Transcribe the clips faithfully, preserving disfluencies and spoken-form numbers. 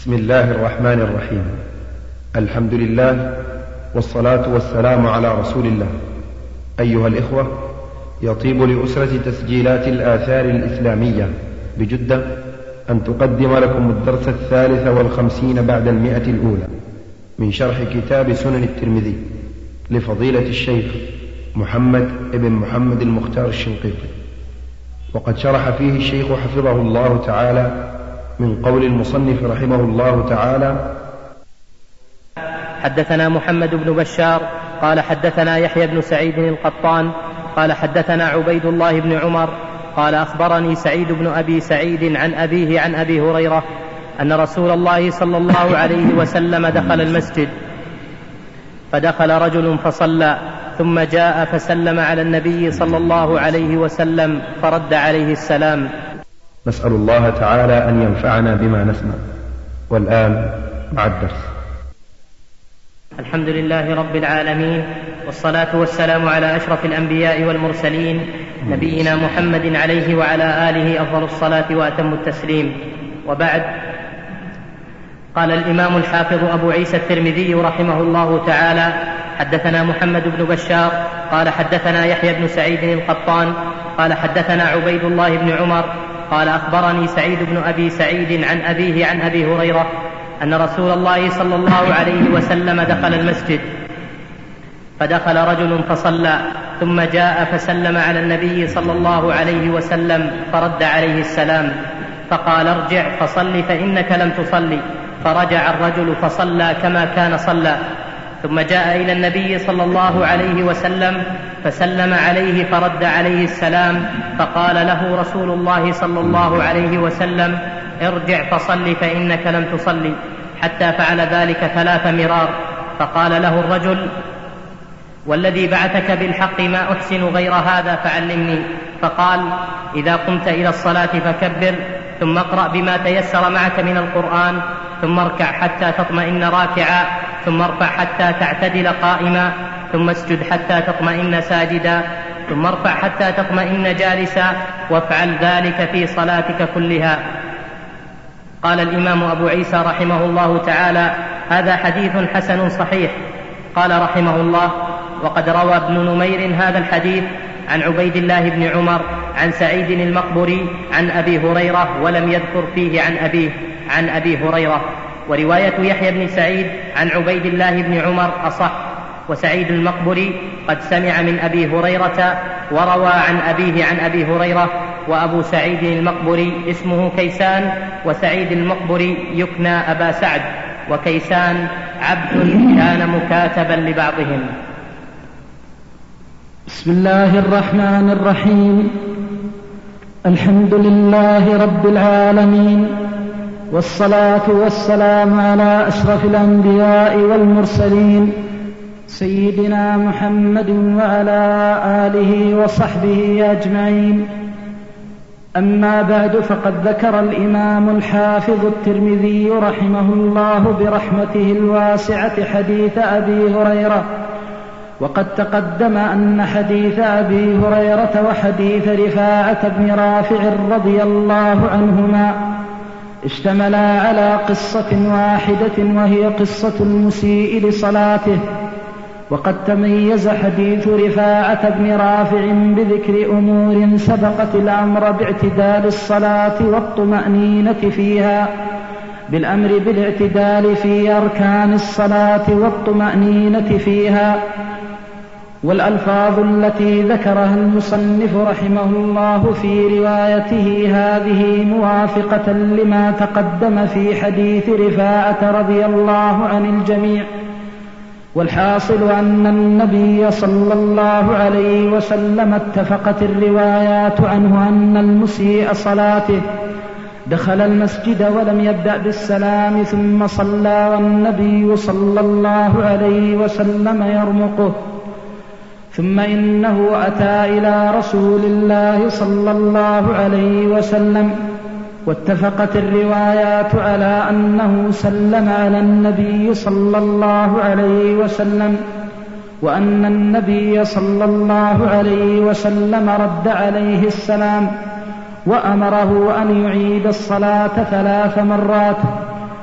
بسم الله الرحمن الرحيم. الحمد لله والصلاة والسلام على رسول الله. أيها الإخوة، يطيب لأسرة تسجيلات الآثار الإسلامية بجدة أن تقدم لكم الدرس الثالث والخمسين بعد المئة الأولى من شرح كتاب سنن الترمذي لفضيلة الشيخ محمد ابن محمد المختار الشنقيطي، وقد شرح فيه الشيخ حفظه الله تعالى من قول المصنف رحمه الله تعالى: حدثنا محمد بن بشار قال حدثنا يحيى بن سعيد القطان قال حدثنا عبيد الله بن عمر قال أخبرني سعيد بن أبي سعيد عن أبيه عن أبي هريرة أن رسول الله صلى الله عليه وسلم دخل المسجد، فدخل رجل فصلى ثم جاء فسلم على النبي صلى الله عليه وسلم فرد عليه السلام. نسأل الله تعالى أن ينفعنا بما نسمع. والآن مع الدرس. الحمد لله رب العالمين، والصلاة والسلام على أشرف الأنبياء والمرسلين نبينا محمد عليه وعلى آله أفضل الصلاة وأتم التسليم، وبعد. قال الإمام الحافظ أبو عيسى الترمذي رحمه الله تعالى: حدثنا محمد بن بشار قال حدثنا يحيى بن سعيد القطان قال حدثنا عبيد الله بن عمر قال أخبرني سعيد بن أبي سعيد عن أبيه عن أبي هريرة أن رسول الله صلى الله عليه وسلم دخل المسجد، فدخل رجل فصلى ثم جاء فسلم على النبي صلى الله عليه وسلم فرد عليه السلام، فقال: ارجع فصل فإنك لم تصلي. فرجع الرجل فصلى كما كان صلى، ثم جاء إلى النبي صلى الله عليه وسلم فسلم عليه فرد عليه السلام، فقال له رسول الله صلى الله عليه وسلم: ارجع فصل فإنك لم تصلي، حتى فعل ذلك ثلاث مرار. فقال له الرجل: والذي بعثك بالحق ما أحسن غير هذا فعلمني. فقال: إذا قمت إلى الصلاة فكبر، ثم اقرأ بما تيسر معك من القرآن، ثم اركع حتى تطمئن راكعا، ثم ارفع حتى تعتدل قائما، ثم اسجد حتى تطمئن ساجدا، ثم ارفع حتى تطمئن جالسا، وافعل ذلك في صلاتك كلها. قال الإمام أبو عيسى رحمه الله تعالى: هذا حديث حسن صحيح. قال رحمه الله: وقد روى ابن نمير هذا الحديث عن عبيد الله بن عمر عن سعيد المقبري عن أبي هريرة، ولم يذكر فيه عن أبيه عن أبي هريرة. ورواية يحيى بن سعيد عن عبيد الله بن عمر أصح، وسعيد المقبري قد سمع من أبي هريرة وروى عن أبيه عن أبي هريرة. وأبو سعيد المقبري اسمه كيسان، وسعيد المقبري يكنى أبا سعد، وكيسان عبد كان مكاتبا لبعضهم. بسم الله الرحمن الرحيم. الحمد لله رب العالمين، والصلاة والسلام على أشرف الأنبياء والمرسلين سيدنا محمد وعلى آله وصحبه أجمعين. أما بعد، فقد ذكر الإمام الحافظ الترمذي رحمه الله برحمته الواسعة حديث أبي هريرة، وقد تقدم أن حديث أبي هريرة وحديث رفاعة بن رافع رضي الله عنهما اشتملا على قصة واحدة، وهي قصة المسيء لصلاته. وقد تميز حديث رفاعة بن رافع بذكر أمور سبقت الأمر باعتدال الصلاة والطمأنينة فيها، بالأمر بالاعتدال في أركان الصلاة والطمأنينة فيها. والألفاظ التي ذكرها المصنف رحمه الله في روايته هذه موافقة لما تقدم في حديث رفاعة رضي الله عن الجميع. والحاصل أن النبي صلى الله عليه وسلم اتفقت الروايات عنه أن المسيء صلاته دخل المسجد ولم يبدأ بالسلام ثم صلى، والنبي صلى الله عليه وسلم يرمقه، ثم إنه أتى إلى رسول الله صلى الله عليه وسلم، واتفقت الروايات على أنه سلم على النبي صلى الله عليه وسلم، وأن النبي صلى الله عليه وسلم رد عليه السلام وأمره أن يعيد الصلاة ثلاث مرات،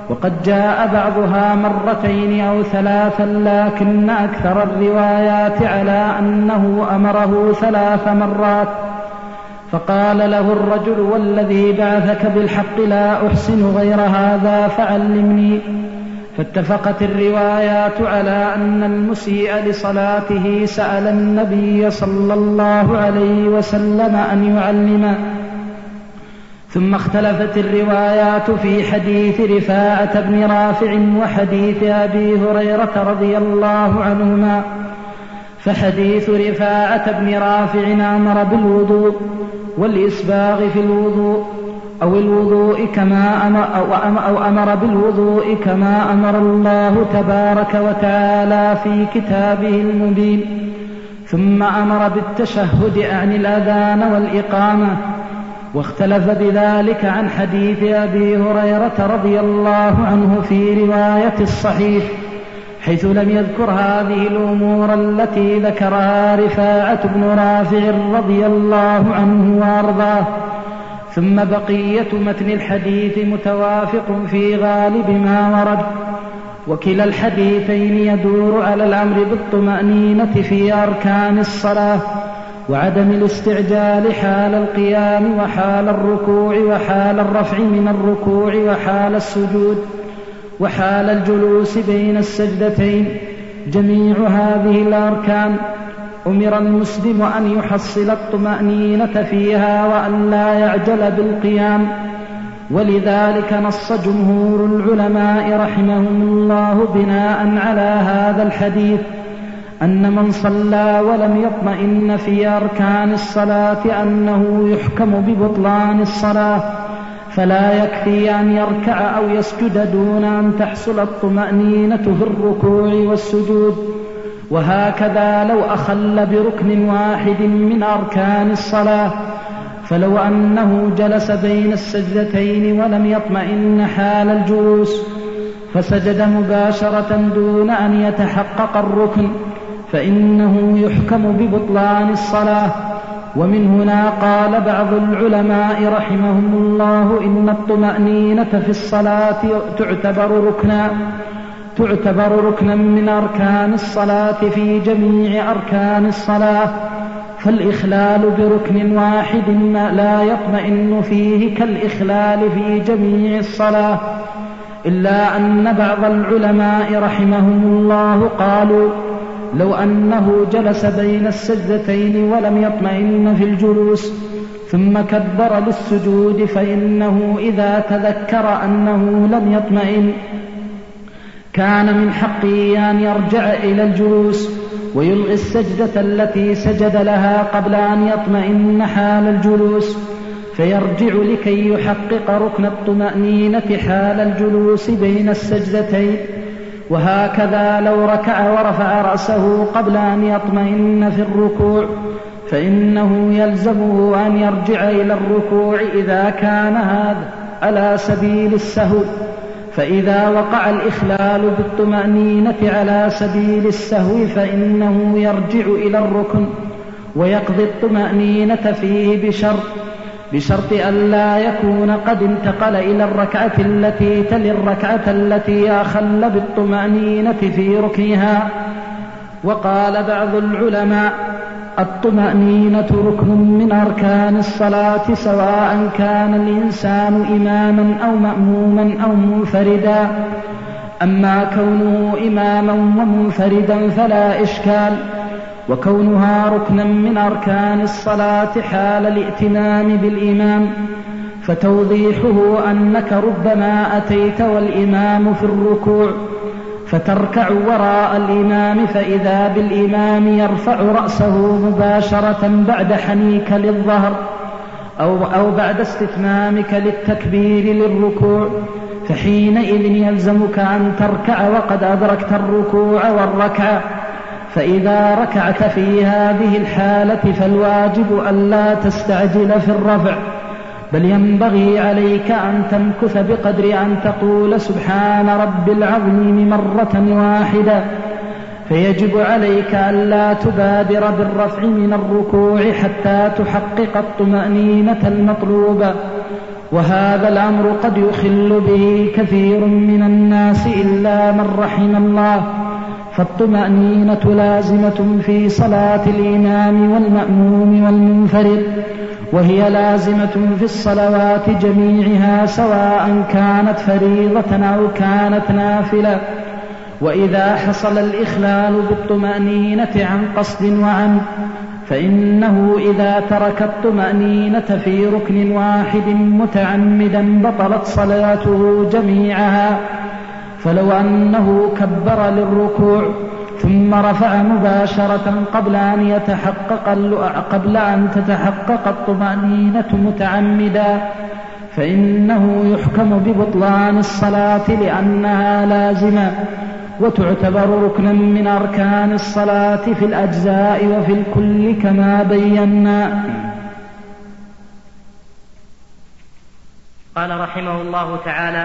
وقد جاء بعضها مرتين أو ثلاثا، لكن أكثر الروايات على أنه أمره ثلاث مرات. فقال له الرجل: والذي بعثك بالحق لا أحسن غير هذا فعلمني. فاتفقت الروايات على أن المسيء لصلاته سأل النبي صلى الله عليه وسلم أن يعلمه. ثم اختلفت الروايات في حديث رفاعة بن رافع وحديث أبي هريرة رضي الله عنهما. فحديث رفاعة بن رافع أمر بالوضوء والإسباغ في الوضوء أو الوضوء كما أمر أو أمر بالوضوء كما أمر الله تبارك وتعالى في كتابه المبين. ثم أمر بالتشهد عن الأذان والإقامة. واختلف بذلك عن حديث أبي هريرة رضي الله عنه في رواية الصحيح، حيث لم يذكر هذه الأمور التي ذكرها رفاعة بن رافع رضي الله عنه وأرضاه. ثم بقية متن الحديث متوافق في غالب ما ورد، وكلا الحديثين يدور على الأمر بالطمأنينة في أركان الصلاة، وعدم الاستعجال حال القيام وحال الركوع وحال الرفع من الركوع وحال السجود وحال الجلوس بين السجدتين. جميع هذه الأركان أمر المسلم أن يحصل الطمأنينة فيها وأن لا يعجل بالقيام. ولذلك نص جمهور العلماء رحمهم الله بناء على هذا الحديث أن من صلى ولم يطمئن في أركان الصلاة أنه يحكم ببطلان الصلاة، فلا يكفي أن يركع أو يسجد دون أن تحصل الطمأنينة في الركوع والسجود. وهكذا لو أخل بركن واحد من أركان الصلاة، فلو أنه جلس بين السجدتين ولم يطمئن حال الجلوس فسجد مباشرة دون أن يتحقق الركن فإنه يحكم ببطلان الصلاة. ومن هنا قال بعض العلماء رحمهم الله إن الطمأنينة في الصلاة تعتبر ركنا تعتبر ركنا من أركان الصلاة في جميع أركان الصلاة، فالإخلال بركن واحد لا يطمئن فيه كالإخلال في جميع الصلاة. إلا أن بعض العلماء رحمهم الله قالوا لو أنه جلس بين السجدتين ولم يطمئن في الجلوس ثم كبر للسجود فإنه إذا تذكر أنه لم يطمئن كان من حقه أن يرجع إلى الجلوس ويلغي السجدة التي سجد لها قبل أن يطمئن حال الجلوس، فيرجع لكي يحقق ركن الطمأنينة حال الجلوس بين السجدتين. وهكذا لو ركع ورفع رأسه قبل أن يطمئن في الركوع فإنه يلزمه أن يرجع إلى الركوع إذا كان هذا على سبيل السهو. فإذا وقع الإخلال بالطمأنينة على سبيل السهو فإنه يرجع إلى الركن ويقضي الطمأنينة فيه بشرط بشرط أن لا يكون قد انتقل إلى الركعة التي تلي الركعة التي أخل بالطمأنينة في ركنها. وقال بعض العلماء الطمأنينة ركن من أركان الصلاة سواء كان الإنسان إماما أو مأموما أو منفردا. أما كونه إماما ومنفردا فلا إشكال، وكونها ركنا من أركان الصلاة حال الائتمام بالإمام فتوضيحه أنك ربما أتيت والإمام في الركوع فتركع وراء الإمام فإذا بالإمام يرفع رأسه مباشرة بعد حنيك للظهر أو, أو بعد استتمامك للتكبير للركوع، فحينئذ يلزمك أن تركع وقد أدركت الركوع والركعة. فإذا ركعت في هذه الحالة فالواجب ألا تستعجل في الرفع، بل ينبغي عليك أن تمكث بقدر أن تقول سبحان رب العظيم مرة واحدة. فيجب عليك ألا تبادر بالرفع من الركوع حتى تحقق الطمأنينة المطلوبة. وهذا الأمر قد يخل به كثير من الناس إلا من رحم الله. فالطمأنينة لازمة في صلاة الإمام والمأموم والمنفرد، وهي لازمة في الصلوات جميعها سواء كانت فريضة أو كانت نافلة. وإذا حصل الإخلال بالطمأنينة عن قصد وعمد فإنه إذا ترك الطمأنينة في ركن واحد متعمدا بطلت صلاته جميعها. فلو أنه كبر للركوع ثم رفع مباشرة قبل أن يتحقق قبل أن تتحقق الطمأنينة متعمدا فإنه يحكم ببطلان الصلاة لأنها لازمة وتعتبر ركنا من أركان الصلاة في الأجزاء وفي الكل كما بينا. قال رحمه الله تعالى: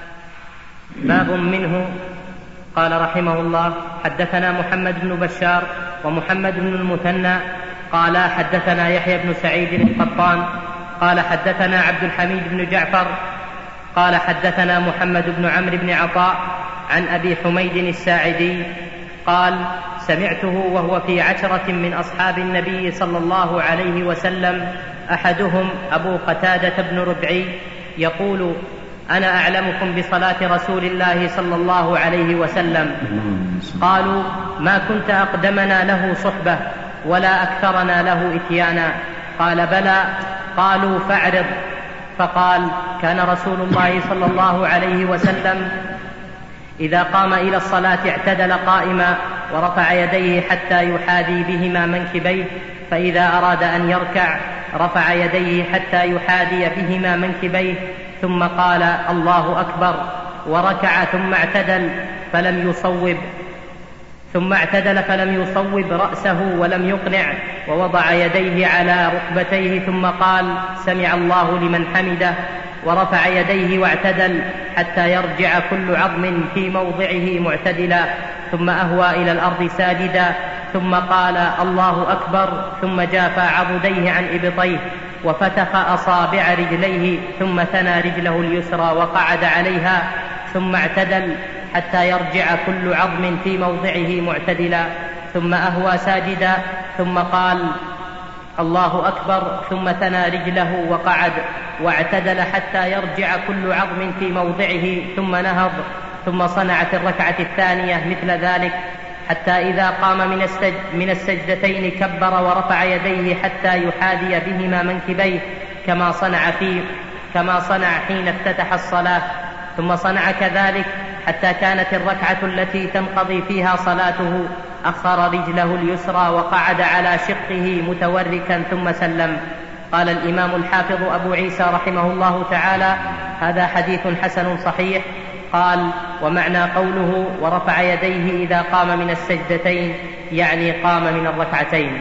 باب منه. قال رحمه الله: حدثنا محمد بن بشار ومحمد بن المثنى قال حدثنا يحيى بن سعيد القطان قال حدثنا عبد الحميد بن جعفر قال حدثنا محمد بن عمرو بن عطاء عن أبي حميد الساعدي قال: سمعته وهو في عشرة من أصحاب النبي صلى الله عليه وسلم، أحدهم أبو قتادة بن ربعي يقول: أنا أعلمكم بصلاة رسول الله صلى الله عليه وسلم. قالوا: ما كنت أقدمنا له صحبة ولا أكثرنا له إتيانا. قال: بلى. قالوا: فاعرض. فقال: كان رسول الله صلى الله عليه وسلم إذا قام إلى الصلاة اعتدل قائما ورفع يديه حتى يحاذي بهما منكبيه، فإذا أراد أن يركع رفع يديه حتى يحاذي بهما منكبيه، ثم قال: الله أكبر، وركع ثم اعتدل فلم يصوب ثم اعتدل فلم يصوب رأسه ولم يقنع، ووضع يديه على ركبتيه ثم قال: سمع الله لمن حمده، ورفع يديه واعتدل حتى يرجع كل عظم في موضعه معتدلا، ثم أهوى إلى الأرض ساجدا، ثم قال: الله أكبر، ثم جافى عضديه عن إبطيه وفتح أصابع رجليه، ثم ثنى رجله اليسرى وقعد عليها، ثم اعتدل حتى يرجع كل عظم في موضعه معتدلا، ثم أهوى ساجدا، ثم قال: الله أكبر، ثم ثنى رجله وقعد واعتدل حتى يرجع كل عظم في موضعه، ثم نهض، ثم صنع في الركعة الثانية مثل ذلك، حتى إذا قام من, السج من السجدتين كبر ورفع يديه حتى يحاذي بهما منكبيه كما صنع, في كما صنع حين افتتح الصلاة، ثم صنع كذلك حتى كانت الركعة التي تنقضي فيها صلاته أخر رجله اليسرى وقعد على شقه متوركا ثم سلم. قال الإمام الحافظ أبو عيسى رحمه الله تعالى: هذا حديث حسن صحيح. قال: ومعنى قوله ورفع يديه إذا قام من السجدتين يعني قام من الركعتين.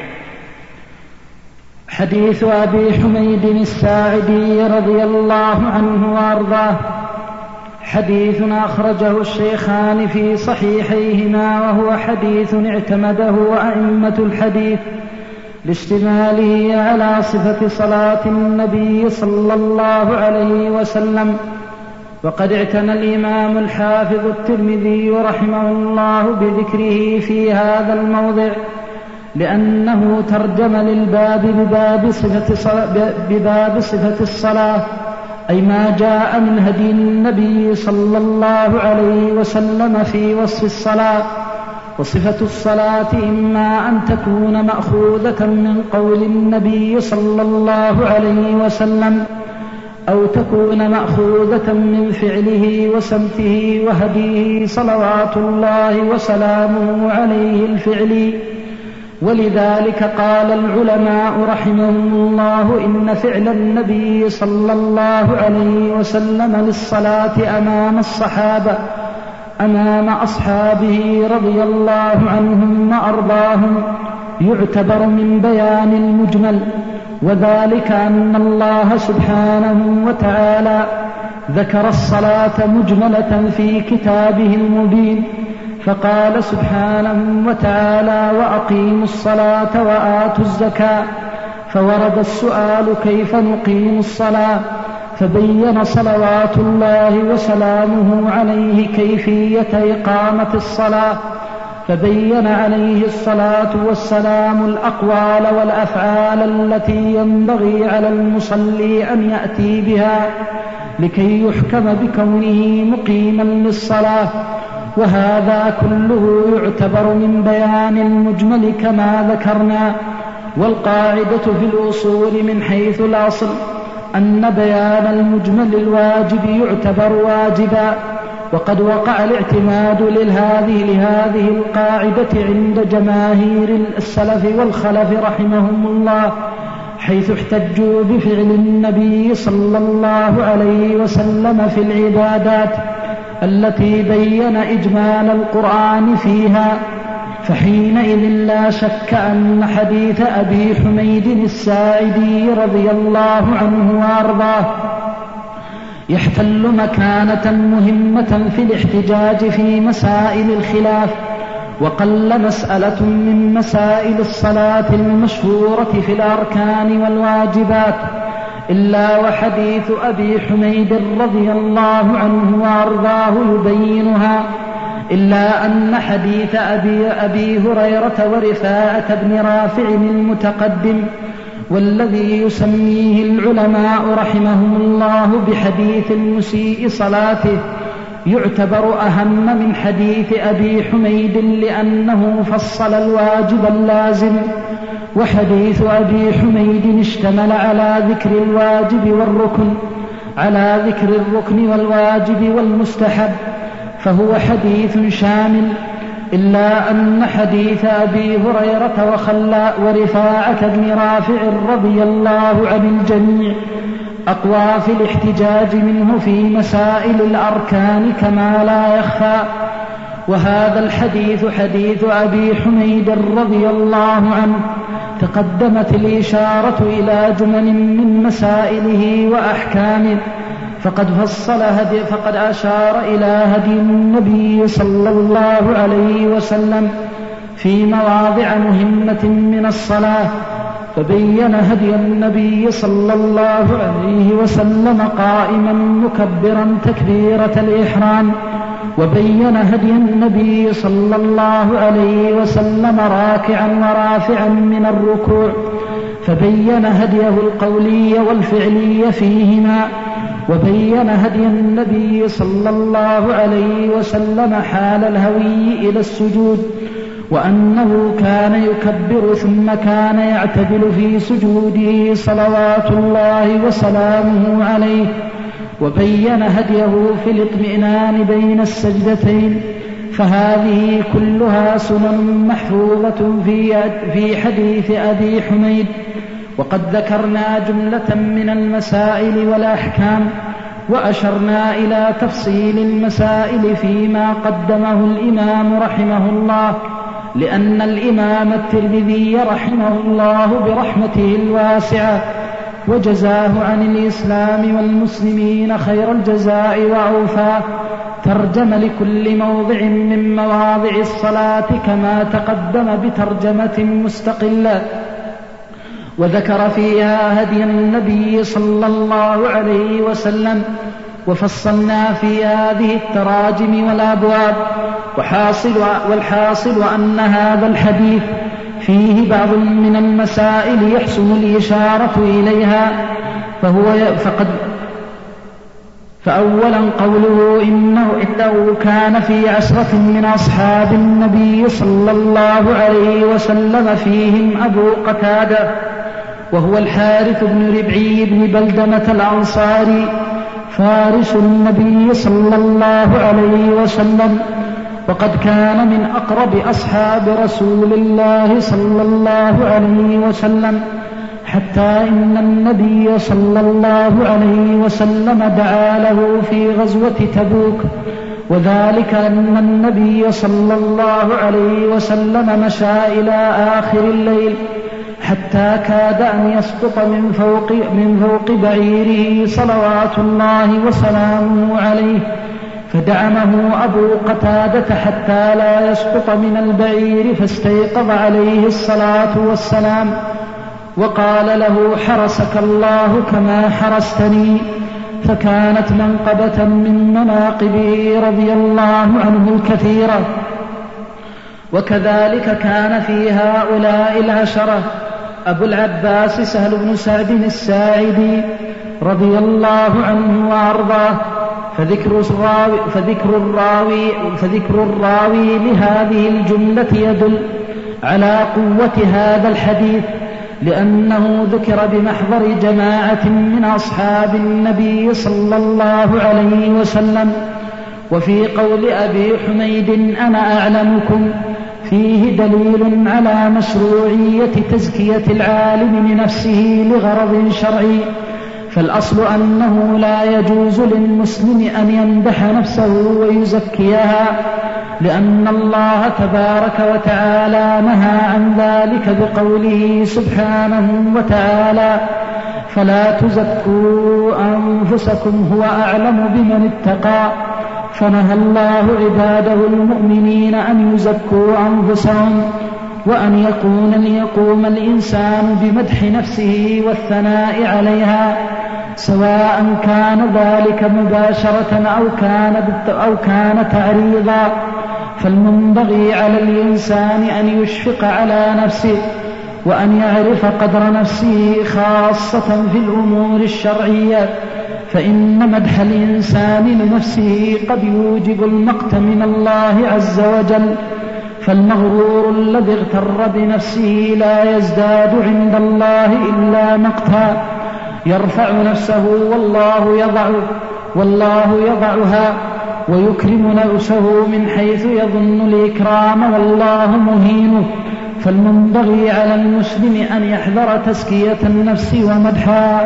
حديث أبي حميد الساعدي رضي الله عنه وأرضاه حديث أخرجه الشيخان في صحيحيهما، وهو حديث اعتمده أئمة الحديث لاشتماله على صفة صلاة النبي صلى الله عليه وسلم. وقد اعتنى الإمام الحافظ الترمذي رحمه الله بذكره في هذا الموضع، لأنه ترجم للباب بباب صفة, بباب صفة الصلاة، أي ما جاء من هدي النبي صلى الله عليه وسلم في وصف الصلاة. وصفة الصلاة إما أن تكون مأخوذة من قول النبي صلى الله عليه وسلم، أو تكون مأخوذة من فعله وسمته وهديه صلوات الله وسلامه عليه الفعلي. ولذلك قال العلماء رحمهم الله: إن فعل النبي صلى الله عليه وسلم للصلاة أمام الصحابة أمام أصحابه رضي الله عنهم وأرضاهم يعتبر من بيان المجمل، وذلك أن الله سبحانه وتعالى ذكر الصلاة مجملة في كتابه المبين، فقال سبحانه وتعالى: وأقيموا الصلاة وآتوا الزكاة. فورد السؤال: كيف نقيم الصلاة؟ فبين صلوات الله وسلامه عليه كيفية إقامة الصلاة، فبين عليه الصلاة والسلام الأقوال والأفعال التي ينبغي على المصلي أن يأتي بها لكي يحكم بكونه مقيما للصلاة. وهذا كله يعتبر من بيان المجمل كما ذكرنا. والقاعدة في الأصول من حيث الأصل أن بيان المجمل الواجب يعتبر واجبا، وقد وقع الاعتماد لهذه لهذه القاعدة عند جماهير السلف والخلف رحمهم الله، حيث احتجوا بفعل النبي صلى الله عليه وسلم في العبادات التي بين إجمال القرآن فيها. فحينئذ لا شك أن حديث أبي حميد الساعدي رضي الله عنه وأرضاه يحتل مكانة مهمة في الاحتجاج في مسائل الخلاف. وقل مسألة من مسائل الصلاة المشهورة في الأركان والواجبات إلا وحديث أبي حميد رضي الله عنه وأرضاه يبينها، إلا أن حديث أبي, أبي هريرة ورفاعة بن رافع المتقدم والذي يسميه العلماء رحمهم الله بحديث المسيء صلاته يعتبر أهم من حديث أبي حميد لأنه فصل الواجب اللازم. وحديث أبي حميد اشتمل على ذكر الواجب والركن على ذكر الركن والواجب والمستحب، فهو حديث شامل، إلا أن حديث أبي هريرة وخلاء ورفاعة بن رافع رضي الله عن الجميع أقوى في الاحتجاج منه في مسائل الأركان كما لا يخفى. وهذا الحديث حديث أبي حميد رضي الله عنه تقدمت الإشارة إلى جمل من مسائله وأحكامه، فقد فصل هدي فقد أشار إلى هدي النبي صلى الله عليه وسلم في مواضع مهمة من الصلاة، فبين هدي النبي صلى الله عليه وسلم قائما مكبرا تكبيرة الإحرام، وبين هدي النبي صلى الله عليه وسلم راكعا ورافعا من الركوع، فبين هديه القولي والفعلي فيهما، وبين هدي النبي صلى الله عليه وسلم حال الهوي إلى السجود، وأنه كان يكبر ثم كان يعتدل في سجوده صلوات الله وسلامه عليه، وبين هديه في الاطمئنان بين السجدتين. فهذه كلها سنن محفوظة في حديث أبي حميد. وقد ذكرنا جملة من المسائل والأحكام، وأشرنا إلى تفصيل المسائل فيما قدمه الإمام رحمه الله، لأن الإمام الترمذي رحمه الله برحمته الواسعة وجزاه عن الإسلام والمسلمين خير الجزاء وأوفاه ترجم لكل موضع من مواضع الصلاة كما تقدم بترجمة مستقلة، وذكر فيها هدي النبي صلى الله عليه وسلم، وفصلنا في هذه التراجم والأبواب. وحاصل والحاصل أن هذا الحديث فيه بعض من المسائل يحسن الإشارة إليها، فهو فقد فأولا قوله إنه, إنه كان في عشرة من أصحاب النبي صلى الله عليه وسلم فيهم أبو قتادة وهو الحارث بن ربعي بن بلدمة الأنصاري فارس النبي صلى الله عليه وسلم، وقد كان من أقرب أصحاب رسول الله صلى الله عليه وسلم، حتى إن النبي صلى الله عليه وسلم دعا له في غزوة تبوك، وذلك أن النبي صلى الله عليه وسلم مشى إلى آخر الليل حتى كاد أن يسقط من فوق, من فوق بعيره صلوات الله وسلامه عليه، فدعمه أبو قتادة حتى لا يسقط من البعير، فاستيقظ عليه الصلاة والسلام وقال له: حرسك الله كما حرستني. فكانت منقبة من مناقبه رضي الله عنه الكثيرة. وكذلك كان في هؤلاء العشرة أبو العباس سهل بن سعد الساعدي رضي الله عنه وأرضاه، فذكر الراوي, فذكر الراوي, فذكر الراوي لهذه الجملة يدل على قوة هذا الحديث، لأنه ذكر بمحضر جماعة من أصحاب النبي صلى الله عليه وسلم. وفي قول أبي حميد أنا أعلمكم فيه دليل على مشروعية تزكية العالم لنفسه لغرض شرعي، فالأصل أنه لا يجوز للمسلم أن يمدح نفسه ويزكيها، لأن الله تبارك وتعالى نهى عن ذلك بقوله سبحانه وتعالى فلا تزكوا أنفسكم هو أعلم بمن اتقى. فنهى الله عباده المؤمنين أن يزكوا أنفسهم، وأن يكون ليقوم الإنسان بمدح نفسه والثناء عليها، سواء كان ذلك مباشرة أو كان, أو كان تعريضا. فالمنبغي على الإنسان أن يشفق على نفسه وأن يعرف قدر نفسه خاصة في الأمور الشرعية، فإن مدح الإنسان لنفسه قد يوجب المقت من الله عز وجل. فالمغرور الذي اغتر بنفسه لا يزداد عند الله إلا مقتا، يرفع نفسه والله يضع والله يضعها، ويكرم نفسه من حيث يظن الإكرام والله مهينه. فالمنبغي على المسلم أن يحذر تزكية النفس ومدحها،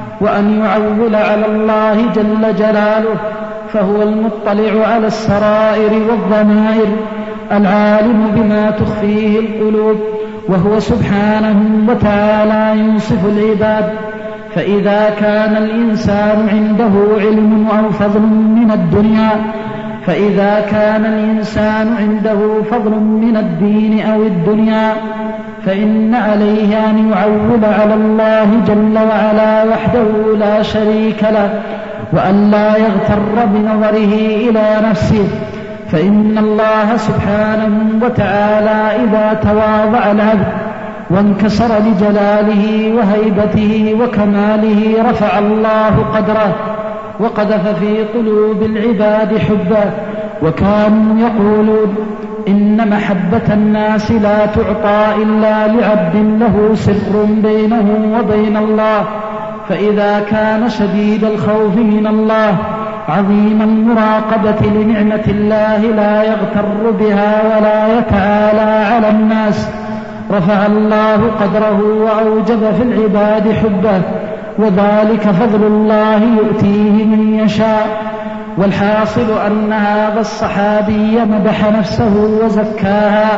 وأن يعول على الله جل جلاله، فهو المطلع على السرائر والضمائر، العالم بما تخفيه القلوب، وهو سبحانه وتعالى ينصف العباد. فإذا كان الإنسان عنده علم أو فضل من الدنيا فإذا كان الإنسان عنده فضل من الدين أو الدنيا فإن عليه أن يعول على الله جل وعلا وحده لا شريك له، وأن لا يغتر بنظره إلى نفسه، فإن الله سبحانه وتعالى إذا تواضع العبد وانكسر لجلاله وهيبته وكماله رفع الله قدره وقذف في قلوب العباد حبه. وكانوا يقولون إن محبة الناس لا تعطى إلا لعبد له سر بينه وبين الله، فإذا كان شديد الخوف من الله عظيم المراقبة لنعمة الله لا يغتر بها ولا يتعالى على الناس، رفع الله قدره وأوجب في العباد حبه، وذلك فضل الله يؤتيه من يشاء. والحاصل أن هذا الصحابي مدح نفسه وزكاها.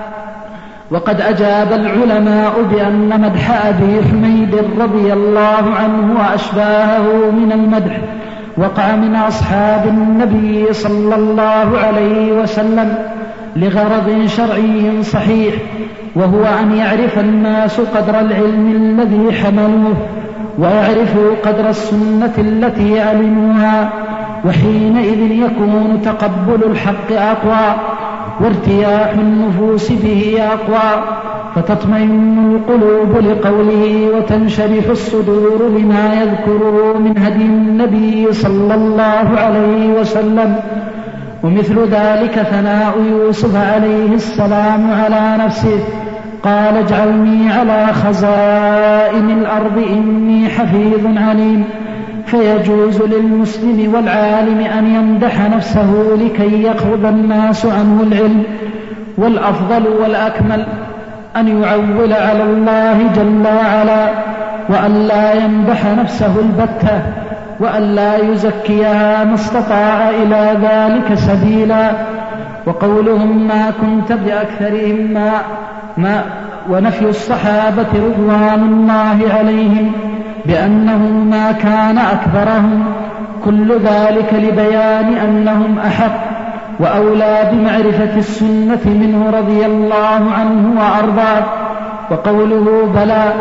وقد أجاب العلماء بأن مدح أبي حميد رضي الله عنه وأشباهه من المدح وقع من أصحاب النبي صلى الله عليه وسلم لغرض شرعي صحيح، وهو أن يعرف الناس قدر العلم الذي حملوه، ويعرفوا قدر السنة التي علموها، وحينئذ يكون تقبل الحق أقوى وارتياح النفوس به أقوى، فتطمئن القلوب لقوله وتنشرح الصدور لما يذكره من هدي النبي صلى الله عليه وسلم. ومثل ذلك ثناء يوسف عليه السلام على نفسه، قال اجعلني على خزائن الأرض إني حفيظ عليم. فيجوز للمسلم والعالم أن يمدح نفسه لكي يأخذ الناس عنه العلم، والأفضل والأكمل أن يعول على الله جل وعلا، وأن لا يمدح نفسه البتة، وأن لا يزكيها ما استطاع إلى ذلك سبيلا. وقولهم ما كنت بأكثرهم ما, ما ونفي الصحابة رضوان الله عليهم بأنه ما كان أكبرهم، كل ذلك لبيان أنهم أحق وأولى بمعرفة السنة منه رضي الله عنه وأرضاه. وقوله بلى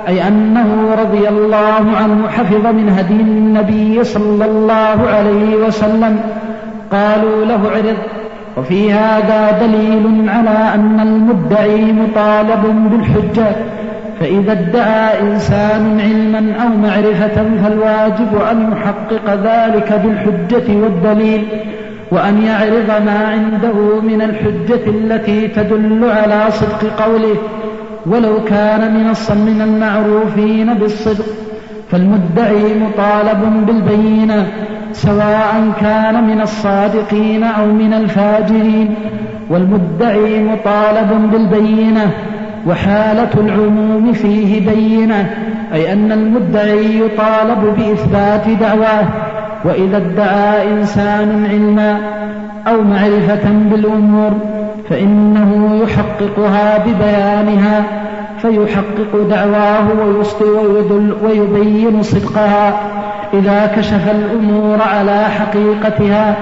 أي أنه رضي الله عنه حفظ من هدي النبي صلى الله عليه وسلم. قالوا له اعرض. وفي هذا دليل على أن المدعي مطالب بالحجة، فإذا ادعى إنسان علما أو معرفة فالواجب أن يحقق ذلك بالحجة والدليل، وأن يعرض ما عنده من الحجة التي تدل على صدق قوله، ولو كان من من المعروفين بالصدق. فالمدعي مطالب بالبينة سواء كان من الصادقين أو من الفاجرين، والمدعي مطالب بالبينة، وحالة العموم فيه بينة، أي أن المدعي يطالب بإثبات دعواه. وإذا ادعى إنسان علما أو معرفة بالأمور فإنه يحققها ببيانها، فيحقق دعواه ويدل ويبين صدقها إذا كشف الأمور على حقيقتها.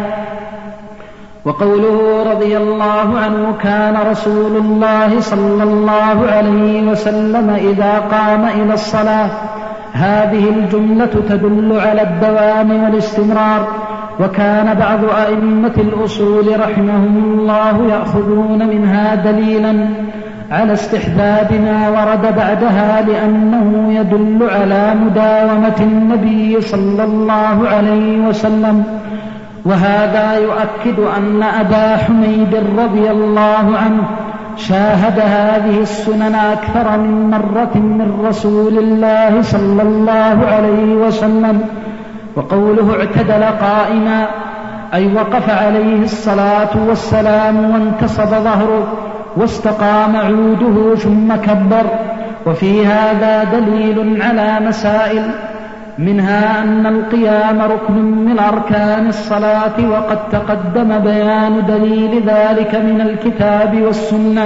وقوله رضي الله عنه كان رسول الله صلى الله عليه وسلم إذا قام إلى الصلاة، هذه الجملة تدل على الدوام والاستمرار. وكان بعض أئمة الأصول رحمهم الله يأخذون منها دليلا على استحباب ما ورد بعدها، لأنه يدل على مداومة النبي صلى الله عليه وسلم. وهذا يؤكد أن أبا حميد رضي الله عنه شاهد هذه السنن أكثر من مرة من رسول الله صلى الله عليه وسلم. وقوله اعتدل قائما أي وقف عليه الصلاة والسلام وانتصب ظهره واستقام عوده ثم كبر. وفي هذا دليل على مسائل، منها أن القيام ركن من أركان الصلاة، وقد تقدم بيان دليل ذلك من الكتاب والسنة.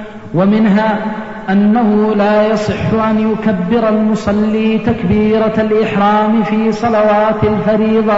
ومنها أنه لا يصح أن يكبر المصلي تكبيرة الإحرام في صلوات الفريضة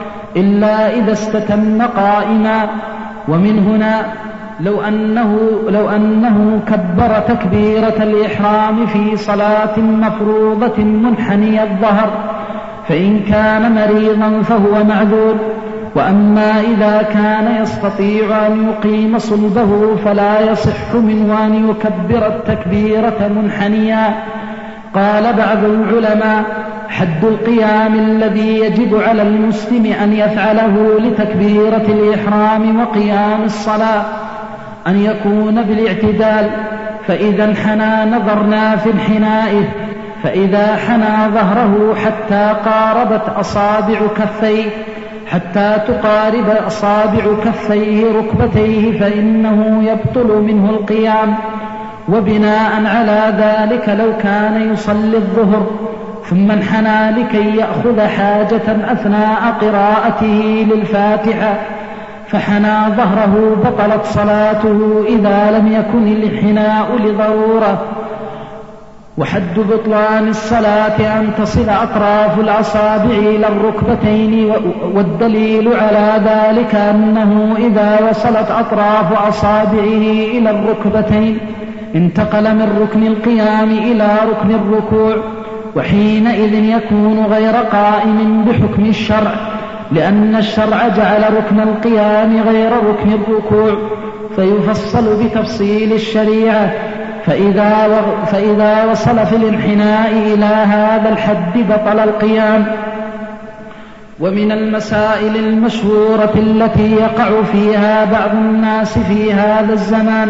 إلا إذا استتم قائما. ومن هنا لو أنه, لو أنه كبر تكبيرة الإحرام في صلاة مفروضة منحني الظهر فإن كان مريضا فهو معذور. وأما إذا كان يستطيع أن يقيم صلبه فلا يصح منه أن يكبر التكبيرة منحنيا. قال بعض العلماء حد القيام الذي يجب على المسلم أن يفعله لتكبيرة الإحرام وقيام الصلاة أن يكون بالاعتدال، فإذا انحنى نظرنا في انحنائه، فإذا حنى ظهره حتى قاربت أصابع كفيه حتى تقارب أصابع كفيه ركبتيه فإنه يبطل منه القيام. وبناء على ذلك لو كان يصلي الظهر ثم انحنى لكي يأخذ حاجة أثناء قراءته للفاتحة فحنى ظهره بطلت صلاته إذا لم يكن الانحناء لضرورة. وحد بطلان الصلاة أن تصل أطراف الأصابع إلى الركبتين، والدليل على ذلك أنه إذا وصلت أطراف أصابعه إلى الركبتين انتقل من ركن القيام إلى ركن الركوع، وحينئذ يكون غير قائم بحكم الشرع، لأن الشرع جعل ركن القيام غير ركن الركوع، فيفصل بتفصيل الشريعة. فإذا, فإذا وصل في الانحناء إلى هذا الحد بطل القيام. ومن المسائل المشهورة التي يقع فيها بعض الناس في هذا الزمان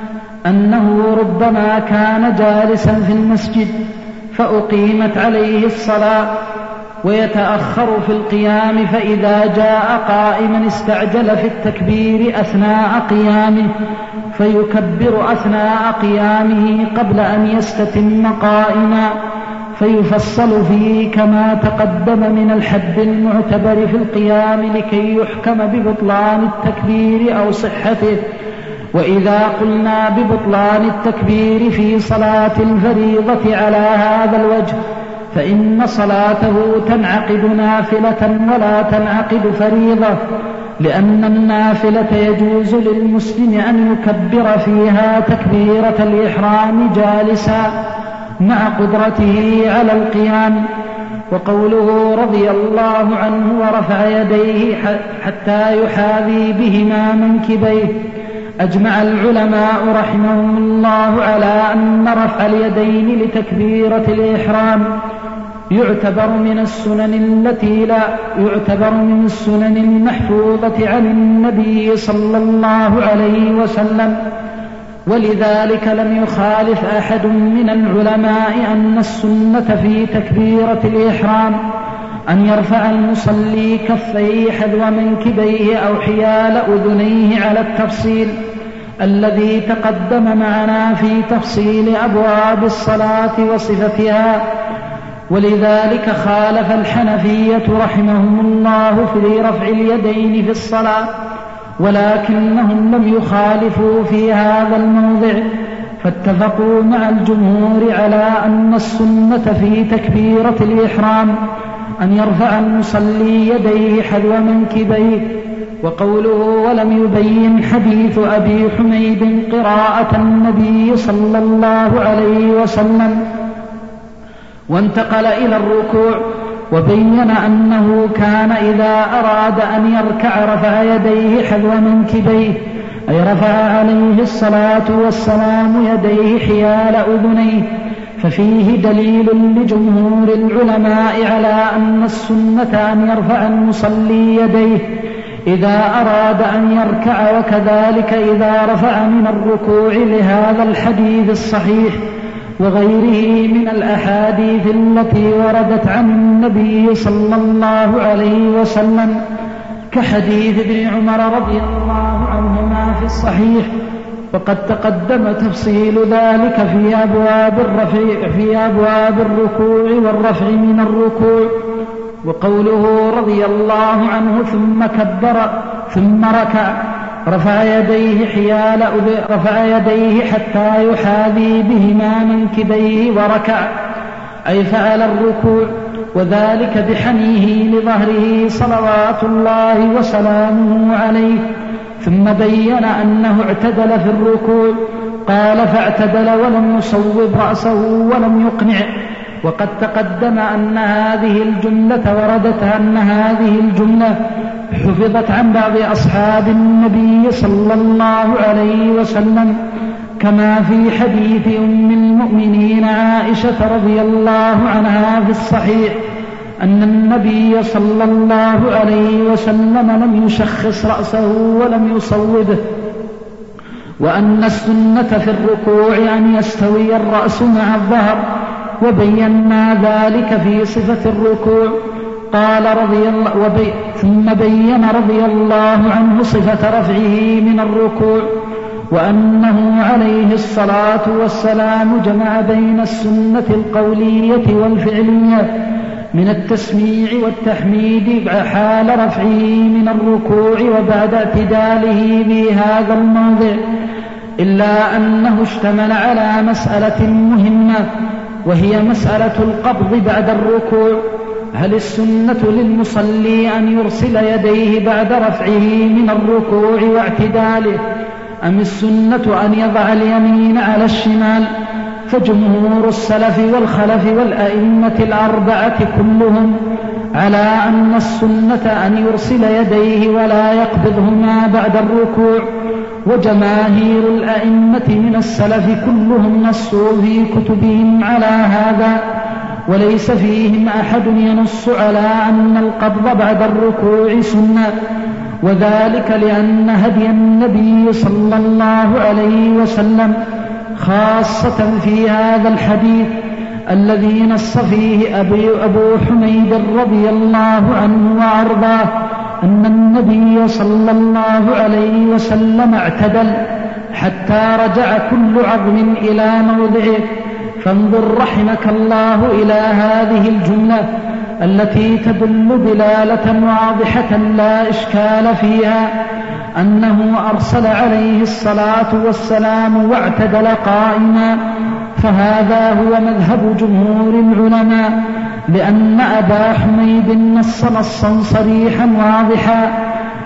أنه ربما كان جالسا في المسجد فأقيمت عليه الصلاة ويتأخر في القيام، فإذا جاء قائما استعجل في التكبير أثناء قيامه فيكبر أثناء قيامه قبل أن يستتم قائما، فيفصل فيه كما تقدم من الحد المعتبر في القيام لكي يحكم ببطلان التكبير أو صحته. وإذا قلنا ببطلان التكبير في صلاة الفريضة على هذا الوجه فإن صلاته تنعقد نافلة ولا تنعقد فريضة، لأن النافلة يجوز للمسلم أن يكبر فيها تكبيرة الإحرام جالسا مع قدرته على القيام. وقوله رضي الله عنه ورفع يديه حتى يحاذي بهما منكبيه، أجمع العلماء رحمهم الله على أن رفع اليدين لتكبيرة الإحرام يعتبر من السنن التي لا يعتبر من السنن المحفوظة عن النبي صلى الله عليه وسلم، ولذلك لم يخالف أحد من العلماء أن السنة في تكبيرة الإحرام أن يرفع المصلي كفيه حذو منكبيه أو حيال أذنيه على التفصيل الذي تقدم معنا في تفصيل أبواب الصلاة وصفتها. ولذلك خالف الحنفية رحمهم الله في رفع اليدين في الصلاة، ولكنهم لم يخالفوا في هذا الموضع، فاتفقوا مع الجمهور على أن السنة في تكبيرة الإحرام أن يرفع المصلي يديه حذو منكبيه. وقوله ولم يبين حديث أبي حميد قراءة النبي صلى الله عليه وسلم وانتقل إلى الركوع، وبين أنه كان إذا أراد أن يركع رفع يديه حذو منكبيه، أي رفع عليه الصلاة والسلام يديه حيال أذنيه، ففيه دليل لجمهور العلماء على أن السنة أن يرفع المصلي يديه إذا أراد أن يركع، وكذلك إذا رفع من الركوع، لهذا الحديث الصحيح وغيره من الأحاديث التي وردت عن النبي صلى الله عليه وسلم، كحديث ابن عمر رضي الله عنهما في الصحيح، وقد تقدم تفصيل ذلك في أبواب الرفع في أبواب الركوع والرفع من الركوع. وقوله رضي الله عنه ثم كبر ثم ركع رفع يديه حيال رفع يديه حتى يحاذي بهما منكبيه وركع، أي فعل الركوع، وذلك بحنيه لظهره صلوات الله وسلامه عليه. ثم بين أنه اعتدل في الركوع، قال فاعتدل ولم يصوب رأسه ولم يقنع. وقد تقدم أن هذه الجملة وردت أن هذه الجملة حفظت عن بعض أصحاب النبي صلى الله عليه وسلم، كما في حديث أم المؤمنين عائشة رضي الله عنها في الصحيح أن النبي صلى الله عليه وسلم لم يشخص رأسه ولم يصوبه، وأن السنة في الركوع أن يستوي الرأس مع الظهر، وبينا ذلك في صفة الركوع. قال رضي الله وبي ثم بين رضي الله عنه صفة رفعه من الركوع، وأنه عليه الصلاة والسلام جمع بين السنة القولية والفعلية من التسميع والتحميد حال رفعه من الركوع وبعد اعتداله في هذا الموضع، إلا أنه اشتمل على مسألة مهمة، وهي مسألة القبض بعد الركوع. هل السنة للمصلي أن يرسل يديه بعد رفعه من الركوع واعتداله، أم السنة أن يضع اليمين على الشمال؟ فجمهور السلف والخلف والأئمة الأربعة كلهم على أن السنة أن يرسل يديه ولا يقبضهما بعد الركوع، وجماهير الأئمة من السلف كلهم نصوا في كتبهم على هذا، وليس فيهم أحد ينص على أن القبض بعد الركوع سنة، وذلك لأن هدي النبي صلى الله عليه وسلم خاصة في هذا الحديث الذي نص فيه أبو حميد رضي الله عنه وأرضاه أن النبي صلى الله عليه وسلم اعتدل حتى رجع كل عظم إلى موضعه. فانظر رحمك الله إلى هذه الجملة التي تدل دلالة واضحة لا إشكال فيها، أنه أرسل عليه الصلاة والسلام واعتدل قائما، فهذا هو مذهب جمهور العلماء، لأن أبا حميد نص نصا صريحا واضحا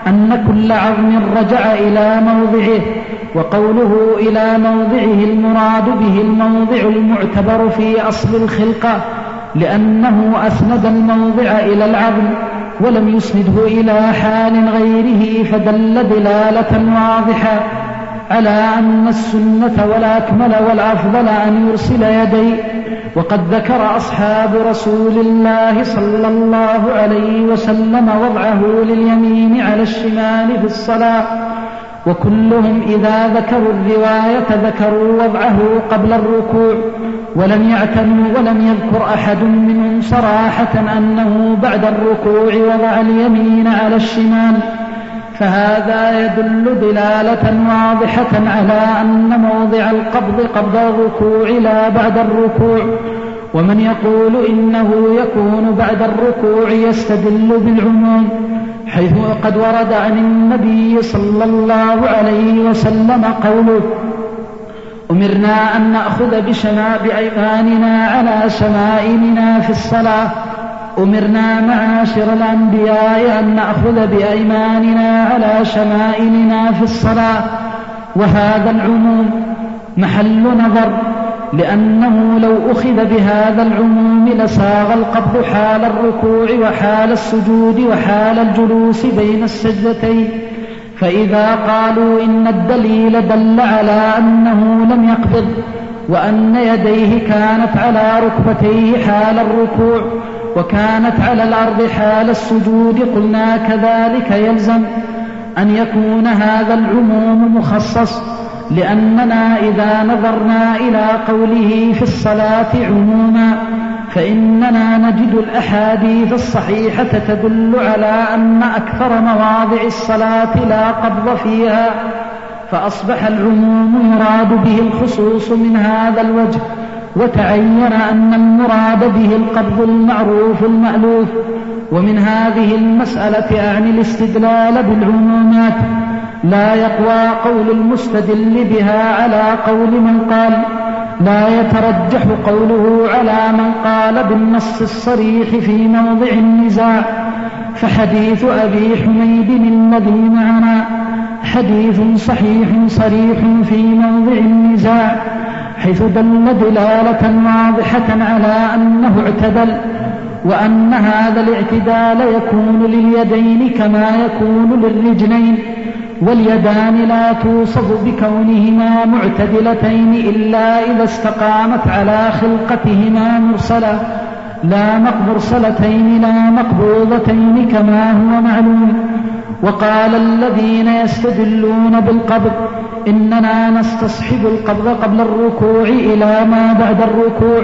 أن كل عظم رجع إلى موضعه، وقوله إلى موضعه المراد به الموضع المعتبر في أصل الخلقة، لأنه أسند الموضع إلى العظم ولم يسنده إلى حال غيره، فدل دلالة واضحة على أن السنة والأكمل والأفضل أن يرسل يديه. وقد ذكر أصحاب رسول الله صلى الله عليه وسلم وضعه لليمين على الشمال في الصلاة، وكلهم إذا ذكروا الرواية ذكروا وضعه قبل الركوع، ولم يعتنوا ولم يذكر أحد منهم صراحة أنه بعد الركوع وضع اليمين على الشمال، فهذا يدل دلالة واضحة على أن موضع القبض قبل الركوع لا بعد الركوع. ومن يقول إنه يكون بعد الركوع يستدل بالعموم، حيث قد ورد عن النبي صلى الله عليه وسلم قوله: أمرنا أن نأخذ بأيماننا على شمائلنا في الصلاة. أمرنا معاشر الأنبياء أن نأخذ بأيماننا على شمائلنا في الصلاة. وهذا العموم محل نظر، لأنه لو أخذ بهذا العموم لساغ القبض حال الركوع وحال السجود وحال الجلوس بين السجدتين. فإذا قالوا إن الدليل دل على أنه لم يقبض وأن يديه كانت على ركبتيه حال الركوع وكانت على الأرض حال السجود، قلنا كذلك يلزم أن يكون هذا العموم مخصص، لأننا إذا نظرنا إلى قوله في الصلاة عموما فإننا نجد الأحاديث الصحيحة تدل على أن أكثر مواضع الصلاة لا قبض فيها، فأصبح العموم يراد به الخصوص من هذا الوجه، وتعين أن المراد به القبض المعروف المألوف. ومن هذه المسألة أعني الاستدلال بالعمومات لا يقوى قول المستدل بها على قول من قال، لا يترجح قوله على من قال بالنص الصريح في موضع النزاع. فحديث أبي حميد الذي معنا حديث صحيح صريح في موضع النزاع، حيث دل دلالة واضحة على أنه اعتدل، وأن هذا الاعتدال يكون لليدين كما يكون للرجلين، واليدان لا توصف بكونهما معتدلتين إلا إذا استقامت على خلقتهما مرسلة لا مرسلتين لا مقبوضتين كما هو معلوم. وقال الذين يستدلون بالقبض إننا نستصحب القبض قبل الركوع إلى ما بعد الركوع،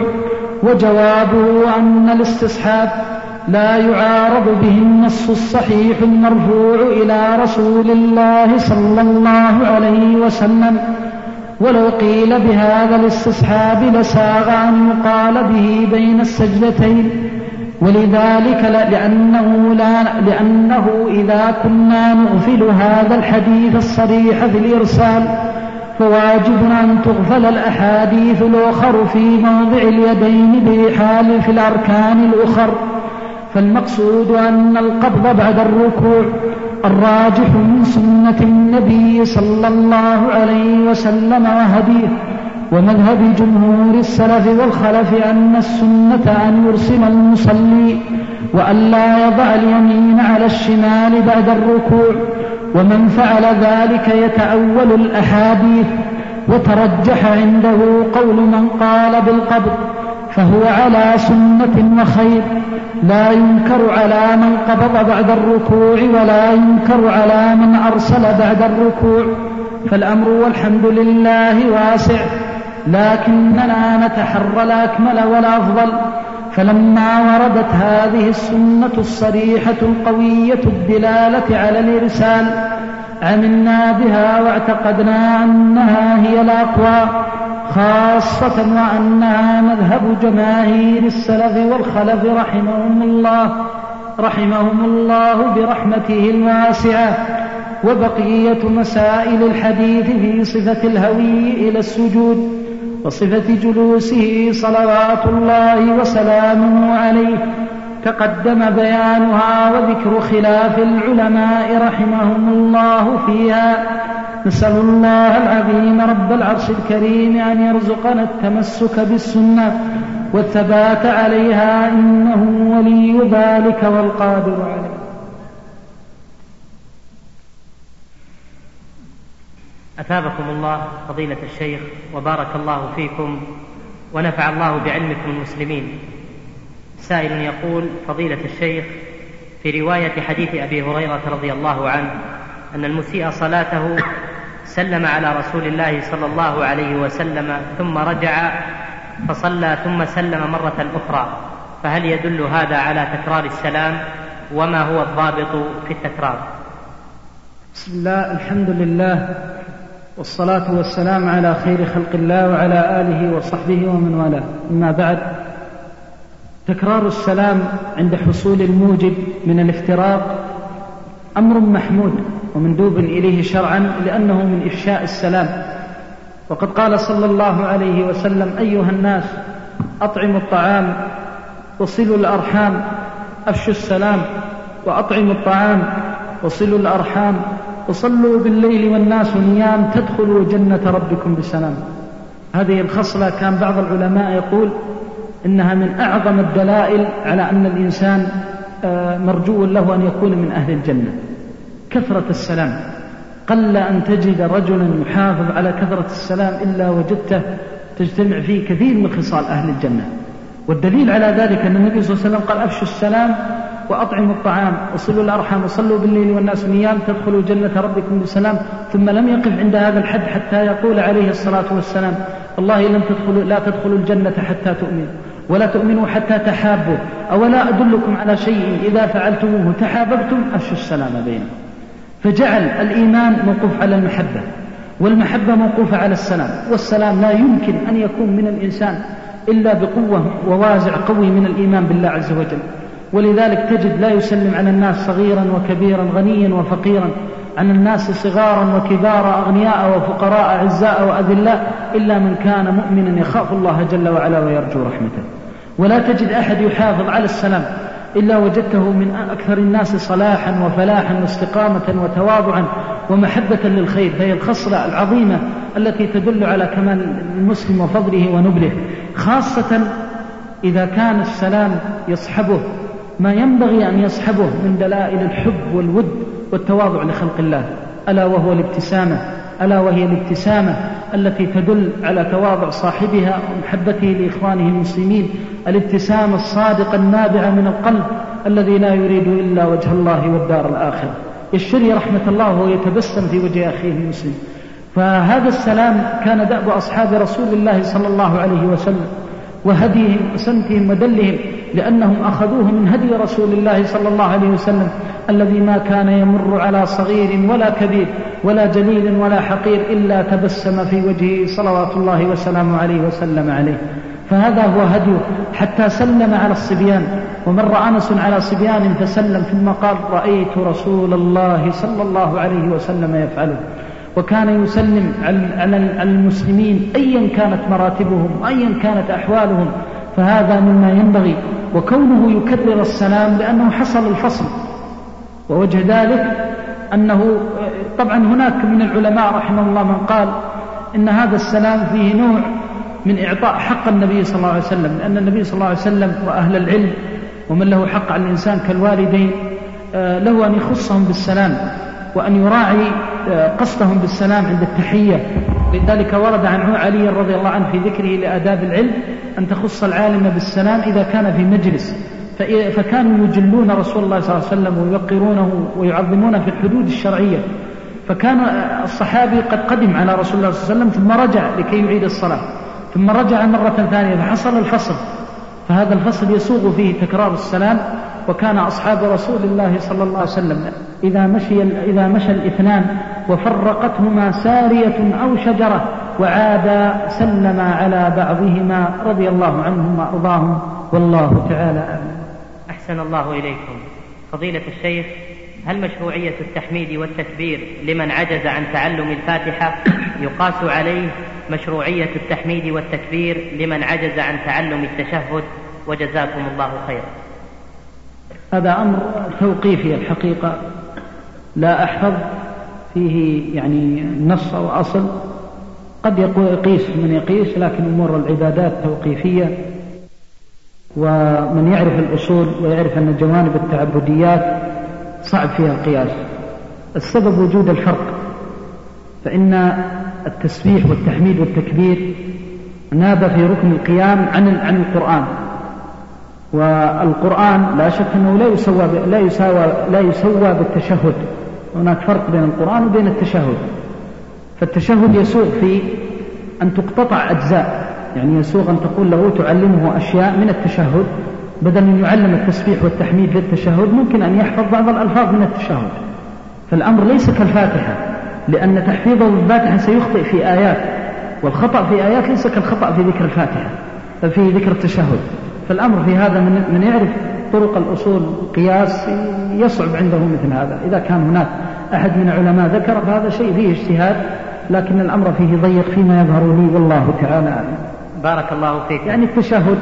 وجوابه أن الاستصحاب لا يعارض به النص الصحيح المرفوع إلى رسول الله صلى الله عليه وسلم، ولو قيل بهذا الاستصحاب لساغ أن يقال به بين السجدتين، ولذلك لأنه, لا لأنه إذا كنا نغفل هذا الحديث الصريح في الإرسال فواجب أن تغفل الأحاديث الأخر في موضع اليدين بحال في الأركان الأخر. فالمقصود أن القبض بعد الركوع الراجح من سنة النبي صلى الله عليه وسلم وهديه، ومذهب جمهور السلف والخلف أن السنة أن يرسل المصلي وأن لا يضع اليمين على الشمال بعد الركوع، ومن فعل ذلك يتأول الأحاديث. وترجح عنده قول من قال بالقبض فهو على سنة وخير، لا ينكر على من قبض بعد الركوع ولا ينكر على من أرسل بعد الركوع، فالأمر والحمد لله واسع، لكننا نتحرى الأكمل والأفضل. فلما وردت هذه السنة الصريحة القوية الدلالة على الإرسال عملنا بها واعتقدنا أنها هي الأقوى خاصة، وأنها مذهب جماهير السلف والخلف رحمهم الله رحمهم الله برحمته الواسعة. وبقية مسائل الحديث في صفة الهوي إلى السجود وصفة جلوسه صلوات الله وسلامه عليه تقدم بيانها وذكر خلاف العلماء رحمهم الله فيها. نسأل الله العظيم رب العرش الكريم أن يرزقنا التمسك بالسنة والثبات عليها، إنه ولي ذلك والقادر عليه. أثابكم الله فضيلة الشيخ وبارك الله فيكم ونفع الله بعلمكم المسلمين. سائل يقول: فضيلة الشيخ، في رواية حديث أبي هريرة رضي الله عنه أن المسيء صلاته سلم على رسول الله صلى الله عليه وسلم ثم رجع فصلى ثم سلم مرة أخرى، فهل يدل هذا على تكرار السلام؟ وما هو الضابط في التكرار؟ بسم الله، الحمد لله، والصلاة والسلام على خير خلق الله وعلى آله وصحبه ومن والاه. أما بعد، تكرار السلام عند حصول الموجب من الافتراق أمر محمود ومندوب إليه شرعا، لأنه من إفشاء السلام. وقد قال صلى الله عليه وسلم: أيها الناس، أطعموا الطعام وصلوا الأرحام، أفشوا السلام وأطعموا الطعام وصلوا الأرحام وصلوا بالليل والناس نيام تدخلوا جنة ربكم بسلام. هذه الخصلة كان بعض العلماء يقول إنها من أعظم الدلائل على أن الإنسان مرجو له أن يكون من أهل الجنة. كثرة السلام، قل أن تجد رجلا يحافظ على كثرة السلام إلا وجدته تجتمع فيه كثير من خصال أهل الجنة. والدليل على ذلك أن النبي صلى الله عليه وسلم قال: أفشوا السلام وأطعموا الطعام وصلوا الأرحام وصلوا بالليل والناس نيام تدخلوا جنة ربكم بسلام. ثم لم يقف عند هذا الحد حتى يقول عليه الصلاة والسلام: والله لن تدخلوا لا تدخلوا الجنة حتى تؤمنوا، ولا تؤمنوا حتى تحابوا، أولا أدلكم على شيء إذا فعلتموه تحاببتم أفشوا السلام بينكم. فجعل الإيمان موقوف على المحبة، والمحبة موقوفة على السلام، والسلام لا يمكن أن يكون من الإنسان إلا بقوة ووازع قوي من الإيمان بالله عز وجل. ولذلك تجد لا يسلم على الناس صغيرا وكبيرا، غنيا وفقيرا، عن الناس صغارا وكبارا، أغنياء وفقراء، أعزاء وأذلاء، إلا من كان مؤمنا يخاف الله جل وعلا ويرجو رحمته. ولا تجد أحد يحافظ على السلام إلا وجدته من أكثر الناس صلاحا وفلاحا واستقامة وتواضعا ومحبة للخير. فهي الخصلة العظيمة التي تدل على كمال المسلم وفضله ونبله، خاصة إذا كان السلام يصحبه ما ينبغي أن يصحبه من دلائل الحب والود والتواضع لخلق الله، ألا وهو الابتسامة، ألا وهي الابتسامة التي تدل على تواضع صاحبها ومحبته لإخوانه المسلمين، الابتسامة الصادقة النابعة من القلب الذي لا يريد إلا وجه الله والدار الآخرة، يشتري رحمة الله وهو يتبسم في وجه أخيه المسلم. فهذا السلام كان دأب أصحاب رسول الله صلى الله عليه وسلم وهديهم وسمتهم ودلهم، لأنهم أخذوه من هدي رسول الله صلى الله عليه وسلم الذي ما كان يمر على صغير ولا كبير ولا جليل ولا حقير إلا تبسم في وجهه صلوات الله وسلامه عليه وسلم عليه. فهذا هو هديه، حتى سلم على الصبيان، ومر أنس على صبيان فسلم ثم قال: رأيت رسول الله صلى الله عليه وسلم يفعله. وكان يسلم على المسلمين أيا كانت مراتبهم وأيا كانت أحوالهم، فهذا مما ينبغي. وكونه يكرر السلام لأنه حصل الفصل، ووجه ذلك أنه طبعا هناك من العلماء رحمه الله من قال إن هذا السلام فيه نوع من إعطاء حق النبي صلى الله عليه وسلم، لأن النبي صلى الله عليه وسلم وأهل العلم ومن له حق على الإنسان كالوالدين له أن يخصهم بالسلام وأن يراعي قصدهم بالسلام عند التحية. لذلك ورد عن علي رضي الله عنه في ذكره لآداب العلم أن تخص العالم بالسلام إذا كان في مجلس، فكانوا يجلون رسول الله صلى الله عليه وسلم ويوقرونه ويعظمونه في الحدود الشرعية. فكان الصحابي قد قدم على رسول الله صلى الله عليه وسلم ثم رجع لكي يعيد الصلاة، ثم رجع مرة ثانية فحصل الفصل، فهذا الفصل يسوغ فيه تكرار السلام. وكان أصحاب رسول الله صلى الله عليه وسلم إذا مشي, إذا مشى الاثنان وفرقتهما سارية أو شجرة وعادا سلم على بعضهما رضي الله عنهم وأرضاهم، والله تعالى أعلم. أحسن الله إليكم. فضيلة الشيخ، هل مشروعية التحميد والتكبير لمن عجز عن تعلم الفاتحة يقاس عليه مشروعية التحميد والتكبير لمن عجز عن تعلم التشهد؟ وجزاكم الله خيرا. هذا أمر توقيفي الحقيقة، لا أحفظ فيه يعني نص أو أصل، قد يقيس من يقيس، لكن أمور العبادات توقيفية، ومن يعرف الأصول ويعرف أن جوانب التعبديات صعب فيها القياس. السبب وجود الفرق، فإن التسبيح والتحميد والتكبير ناب في ركن القيام عن عن القرآن، والقرآن لا شك أنه لا يسوى لا يساوى لا يسوى بالتشهد. هناك فرق بين القرآن وبين التشهد، فالتشهد يسوغ في أن تقتطع أجزاء، يعني يسوغ أن تقول له تعلمه أشياء من التشهد، بدل من يعلم التسبيح والتحميد للتشهد ممكن أن يحفظ بعض الألفاظ من التشهد. فالأمر ليس كالفاتحة، لأن تحفيظه بالفاتحة سيخطئ في آيات، والخطأ في آيات ليس كالخطأ في ذكر الفاتحة في ذكر التشهد. فالأمر في هذا من, من يعرف طرق الأصول قياس يصعب عنده مثل هذا. إذا كان هناك أحد من العلماء ذكر فهذا شيء فيه اجتهاد، لكن الأمر فيه ضيق فيما يظهر لي، والله تعالى أعلم. بارك الله فيك. يعني التشهد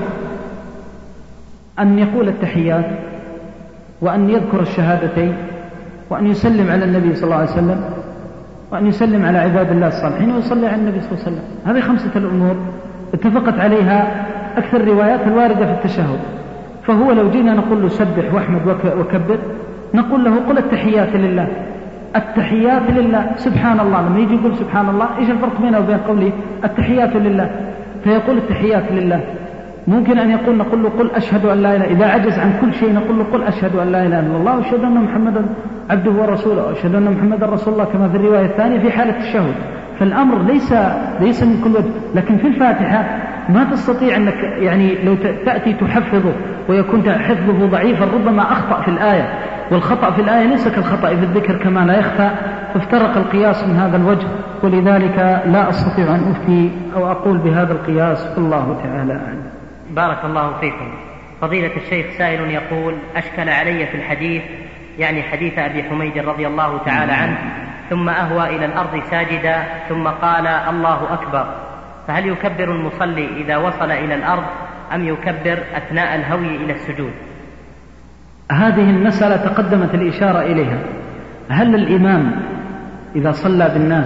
أن يقول التحيات، وأن يذكر الشهادتين، وأن يسلم على النبي صلى الله عليه وسلم، وأن يسلم على عباد الله الصالحين، ويصلي على النبي صلى الله عليه وسلم. هذه خمسة الأمور اتفقت عليها أكثر الروايات الواردة في التشهد. فهو لو جينا نقول له سبح واحمد وكبر، نقول له قل التحيات لله، التحيات لله سبحان الله. لما يجي يقول سبحان الله، إيش الفرق بينه وبين قوله التحيات لله؟ فيقول التحيات لله. ممكن أن يقول نقول له قل أشهد أن لا إله، إذا عجز عن كل شيء نقول له قل أشهد أن لا إله إلا الله وأشهد أن محمدا عبده ورسوله، وأشهد أن محمدا رسول الله، كما في الرواية الثانية في حالة التشهد. فالأمر ليس ليس من كل وجه. لكن في الفاتحة ما تستطيع أنك يعني لو تأتي تحفظه ويكون حفظه ضعيفا ربما أخطأ في الآية، والخطأ في الآية ليس كالخطأ في الذكر كما لا يخفى، فافترق القياس من هذا الوجه، ولذلك لا أستطيع أن أفتي أو أقول بهذا القياس، والله تعالى أعلم. بارك الله فيكم. فضيلة الشيخ سائل يقول: أشكل علي في الحديث، يعني حديث أبي حميد رضي الله تعالى عنه، ثم أهوى إلى الأرض ساجدا ثم قال الله أكبر، فهل يكبر المصلي إذا وصل إلى الأرض أم يكبر أثناء الهوي إلى السجود؟ هذه المسألة تقدمت الإشارة إليها. هل الإمام إذا صلى بالناس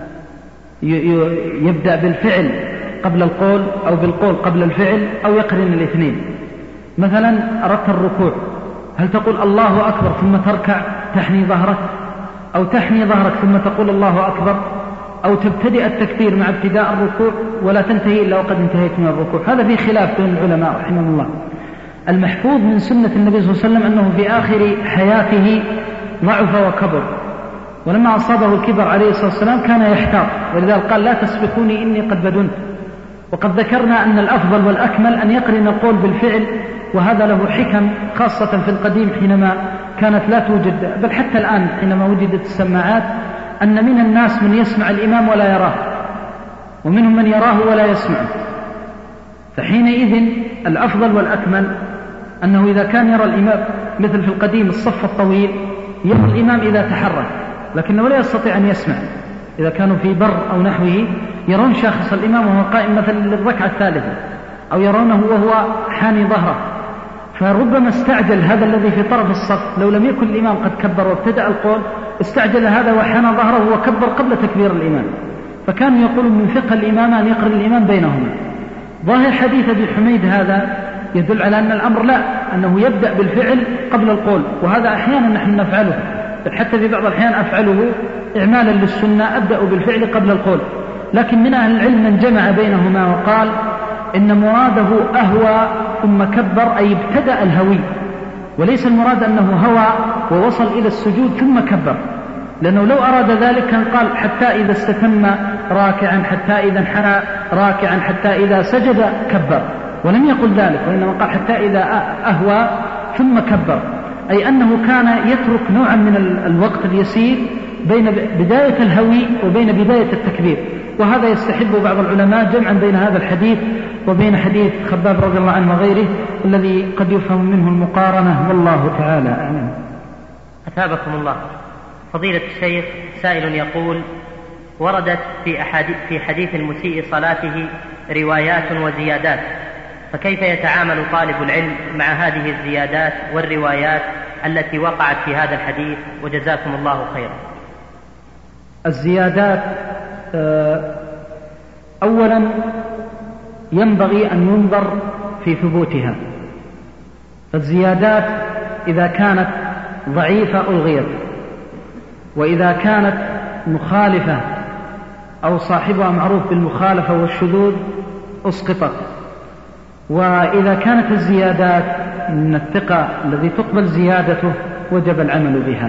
يبدأ بالفعل قبل القول أو بالقول قبل الفعل، أو يقرن الاثنين؟ مثلا أردت الركوع، هل تقول الله أكبر ثم تركع تحني ظهرك، أو تحني ظهرك ثم تقول الله أكبر، أو تبتدئ التكبير مع ابتداء الركوع ولا تنتهي إلا وقد انتهيت من الركوع؟ هذا فيه خلاف بين العلماء رحمهم الله. المحفوظ من سنة النبي صلى الله عليه وسلم أنه في آخر حياته ضعف وكبر، ولما أصابه الكبر عليه الصلاة والسلام كان يحتاط، ولذلك قال لا تسبقوني إني قد بدنت. وقد ذكرنا أن الأفضل والأكمل أن يقرن القول بالفعل، وهذا له حكم خاصة في القديم حينما كانت لا توجد، بل حتى الآن حينما وجدت السماعات، أن من الناس من يسمع الإمام ولا يراه، ومنهم من يراه ولا يسمعه. فحينئذ الأفضل والأكمل أنه إذا كان يرى الإمام مثل في القديم الصف الطويل، يرى الإمام إذا تحرك، لكنه لا يستطيع أن يسمع. إذا كانوا في بر أو نحوه يرون شاخص الإمام وهو قائم مثلا للركعة الثالثة، أو يرونه وهو حاني ظهره، فربما استعجل هذا الذي في طرف الصف، لو لم يكن الإمام قد كبر وابتدأ القول استعجل هذا وحنى ظهره وكبر قبل تكبير الإمام. فكانوا يقولون من فقه الإمام أن يقرن الإمام بينهما. ظاهر حديث أبي حميد هذا يدل على أن الأمر لا، أنه يبدأ بالفعل قبل القول، وهذا أحيانا نحن نفعله، حتى في بعض الأحيان أفعله إعمالا للسنة، أبدأ بالفعل قبل القول. لكن من أهل العلم من جمع بينهما وقال إن مراده أهوى ثم كبر، أي ابتدأ الهوي، وليس المراد أنه هوى ووصل إلى السجود ثم كبر، لأنه لو أراد ذلك كان قال حتى إذا استتم راكعا، حتى إذا انحنى راكعا، حتى إذا سجد كبر، ولم يقل ذلك، وإنما قال حتى إذا أهوى ثم كبر، أي أنه كان يترك نوعا من الوقت اليسير بين بداية الهوي وبين بداية التكبير. وهذا يستحب بعض العلماء جمعا بين هذا الحديث وبين حديث خباب رضي الله عنه وغيره الذي قد يفهم منه المقارنة، والله تعالى أعلم. أثابكم الله. فضيلة الشيخ سائل يقول: وردت في, أحاديث في حديث المسيء صلاته روايات وزيادات، فكيف يتعامل طالب العلم مع هذه الزيادات والروايات التي وقعت في هذا الحديث؟ وجزاكم الله خيرا. الزيادات أولا ينبغي أن ينظر في ثبوتها. الزيادات إذا كانت ضعيفة ألغيت، وإذا كانت مخالفة أو صاحبها معروف بالمخالفة والشذوذ أسقطت. وإذا كانت الزيادات من الثقة الذي تقبل زيادته وجب العمل بها.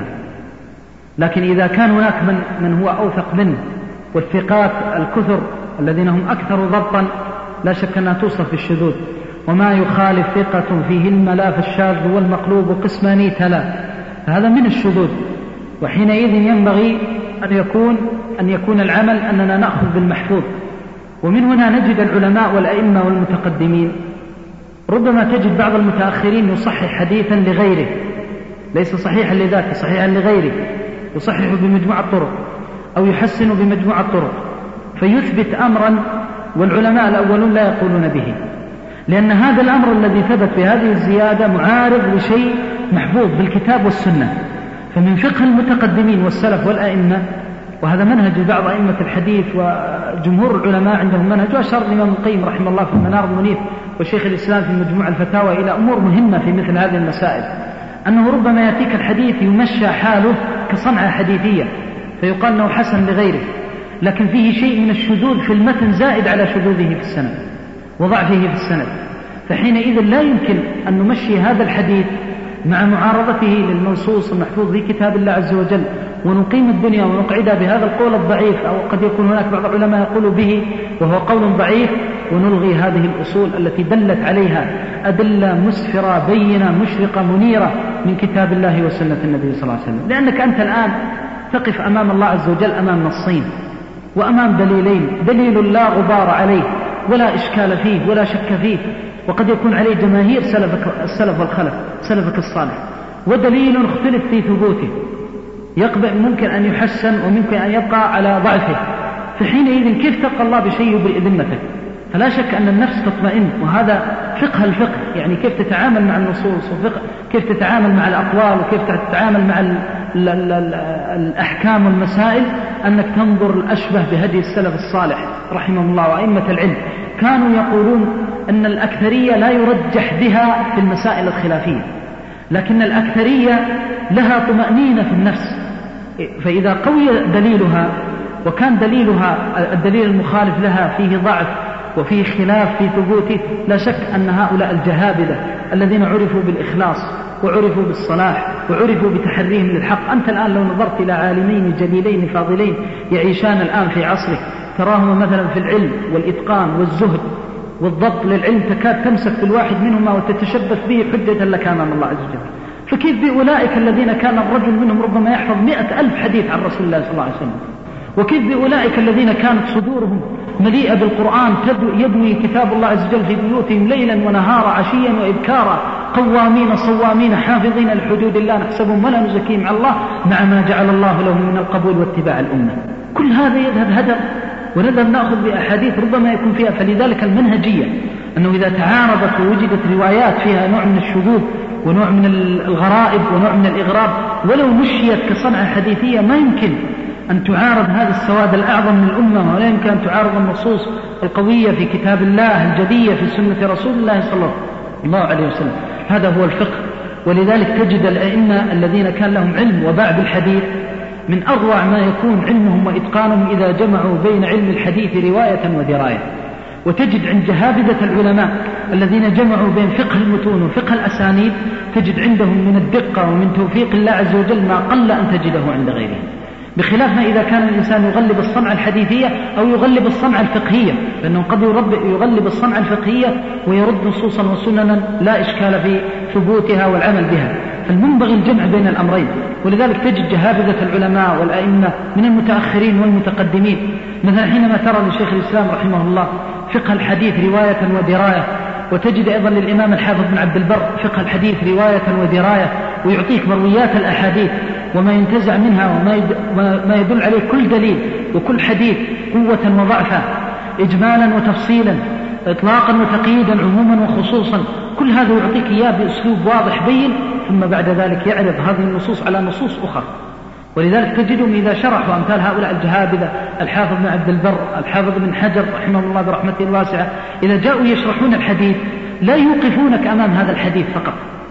لكن إذا كان هناك من, من هو أوثق منه والثقات الكثر الذين هم أكثر ضبطا لا شك أنها توصف بالشذوذ. وما يخالف ثقة فيه الملا فالشاذ والمقلوب قسمان تلا، هذا من الشذوذ. وحينئذ ينبغي أن يكون أن يكون العمل أننا نأخذ بالمحفوظ. ومن هنا نجد العلماء والأئمة والمتقدمين ربما تجد بعض المتأخرين يصحح حديثا لغيره، ليس صحيحا لذاته، صحيحا لغيره، يصحح بمجموعة الطرق أو يحسن بمجموعة الطرق، فيثبت أمرا والعلماء الأولون لا يقولون به، لأن هذا الأمر الذي ثبت بهذه الزيادة معارض لشيء محفوظ بالكتاب والسنة. فمن فقه المتقدمين والسلف والأئمة، وهذا منهج بعض أئمة الحديث وجمهور العلماء عندهم منهج، وأشار الإمام القيم رحمه الله في المنار المنير وشيخ الإسلام في مجموع الفتاوى إلى أمور مهمة في مثل هذه المسائل، أنه ربما يأتيك الحديث يمشى حاله كصنعة حديثية فيقال أنه حسن لغيره، لكن فيه شيء من الشذوذ في المتن زائد على شذوذه في السند وضعفه في السند، فحينئذ لا يمكن أن نمشي هذا الحديث مع معارضته للمنصوص المحفوظ في كتاب الله عز وجل ونقيم الدنيا ونقعدها بهذا القول الضعيف، أو قد يكون هناك بعض العلماء يقول به وهو قول ضعيف، ونلغي هذه الأصول التي دلت عليها أدلة مسفرة بينة مشرقة منيرة من كتاب الله وسنة النبي صلى الله عليه وسلم. لأنك أنت الآن تقف أمام الله عز وجل أمام نصين وأمام دليلين، دليل لا غبار عليه ولا إشكال فيه ولا شك فيه، وقد يكون عليه جماهير سلفك السلف والخلف سلفك الصالح، ودليل اختلف في ثبوته يقبل ممكن أن يحسن وممكن أن يبقى على ضعفه، فحينئذ كيف تلقى الله بشيء يبرئ ذمتك؟ فلا شك أن النفس تطمئن، وهذا فقه الفقه، يعني كيف تتعامل مع النصوص، وفقه كيف تتعامل مع الأقوال، وكيف تتعامل مع ال ال ال ال الأحكام والمسائل، أنك تنظر الأشبه بهدي السلف الصالح رحمه الله وأئمة العلم. كانوا يقولون أن الأكثرية لا يرجح بها في المسائل الخلافية، لكن الأكثرية لها طمأنينة في النفس، فإذا قوي دليلها وكان دليلها الدليل المخالف لها فيه ضعف وفيه خلاف في ثبوته، لا شك أن هؤلاء الجهابذة الذين عرفوا بالإخلاص وعرفوا بالصلاح وعرفوا بتحريهم للحق، أنت الآن لو نظرت إلى عالمين جليلين فاضلين يعيشان الآن في عصرك تراهما مثلا في العلم والإتقان والزهد والضبط للعلم، تكاد تمسك بالواحد منهما وتتشبث به حجة لك أمام الله عز وجل. فكيف بأولئك الذين كان الرجل منهم ربما يحفظ مئة ألف حديث عن رسول الله صلى الله عليه وسلم؟ وكيف بأولئك الذين كانت صدورهم مليئة بالقرآن يدوي كتاب الله عز وجل في بيوتهم ليلا ونهارا عشيا وإبكارا قوامين صوامين حافظين لحدود الله نحسبهم ولا نزكيهم على الله مع ما جعل الله لهم من القبول واتباع الأمة. كل هذا يذهب هدر، ونذهب نأخذ بأحاديث ربما يكون فيها. فلذلك المنهجية أنه إذا تعارضت ووجدت روايات فيها نوع من الشذوذ ونوع من الغرائب ونوع من الإغراب ولو مشيت كصنعة حديثية ما يمكن أن تعارض هذا السواد الأعظم من الأمة، ولا يمكن أن تعارض النصوص القوية في كتاب الله الجدية في سنة رسول الله صلى الله عليه وسلم. هذا هو الفقه. ولذلك تجد الأئمة الذين كان لهم علم وباع بالحديث من أروع ما يكون علمهم وإتقانهم إذا جمعوا بين علم الحديث رواية ودراية. وتجد عند جهابذة العلماء الذين جمعوا بين فقه المتون وفقه الأسانيد تجد عندهم من الدقة ومن توفيق الله عز وجل ما قل أن تجده عند غيرهم، بخلاف ما إذا كان الإنسان يغلب الصنعة الحديثية أو يغلب الصنعة الفقهية، لأنه قد يغلب الصنعة الفقهية ويرد نصوصا وسننا لا إشكال في ثبوتها والعمل بها، فالمنبغي الجمع بين الأمرين. ولذلك تجد جهابذة العلماء والأئمة من المتأخرين والمتقدمين، مثلا حينما ترى لشيخ الإسلام رحمه الله فقه الحديث رواية ودراية، وتجد أيضا للإمام الحافظ بن عبد البر فقه الحديث رواية ودراية، ويعطيك مرويات الأحاديث وما ينتزع منها وما يدل عليه كل دليل وكل حديث قوة وضعفا إجمالا وتفصيلا، إطلاقا وتقييدا، عموما وخصوصا، كل هذا يعطيك إياه بأسلوب واضح بين، ثم بعد ذلك يعرض هذه النصوص على نصوص أخرى. ولذلك تجدهم إذا شرحوا أمثال هؤلاء الجهابذة، الحافظ بن عبد البر، الحافظ بن حجر رحمه الله برحمته الواسعة، إذا جاءوا يشرحون الحديث لا يوقفونك أمام هذا الحديث فقط،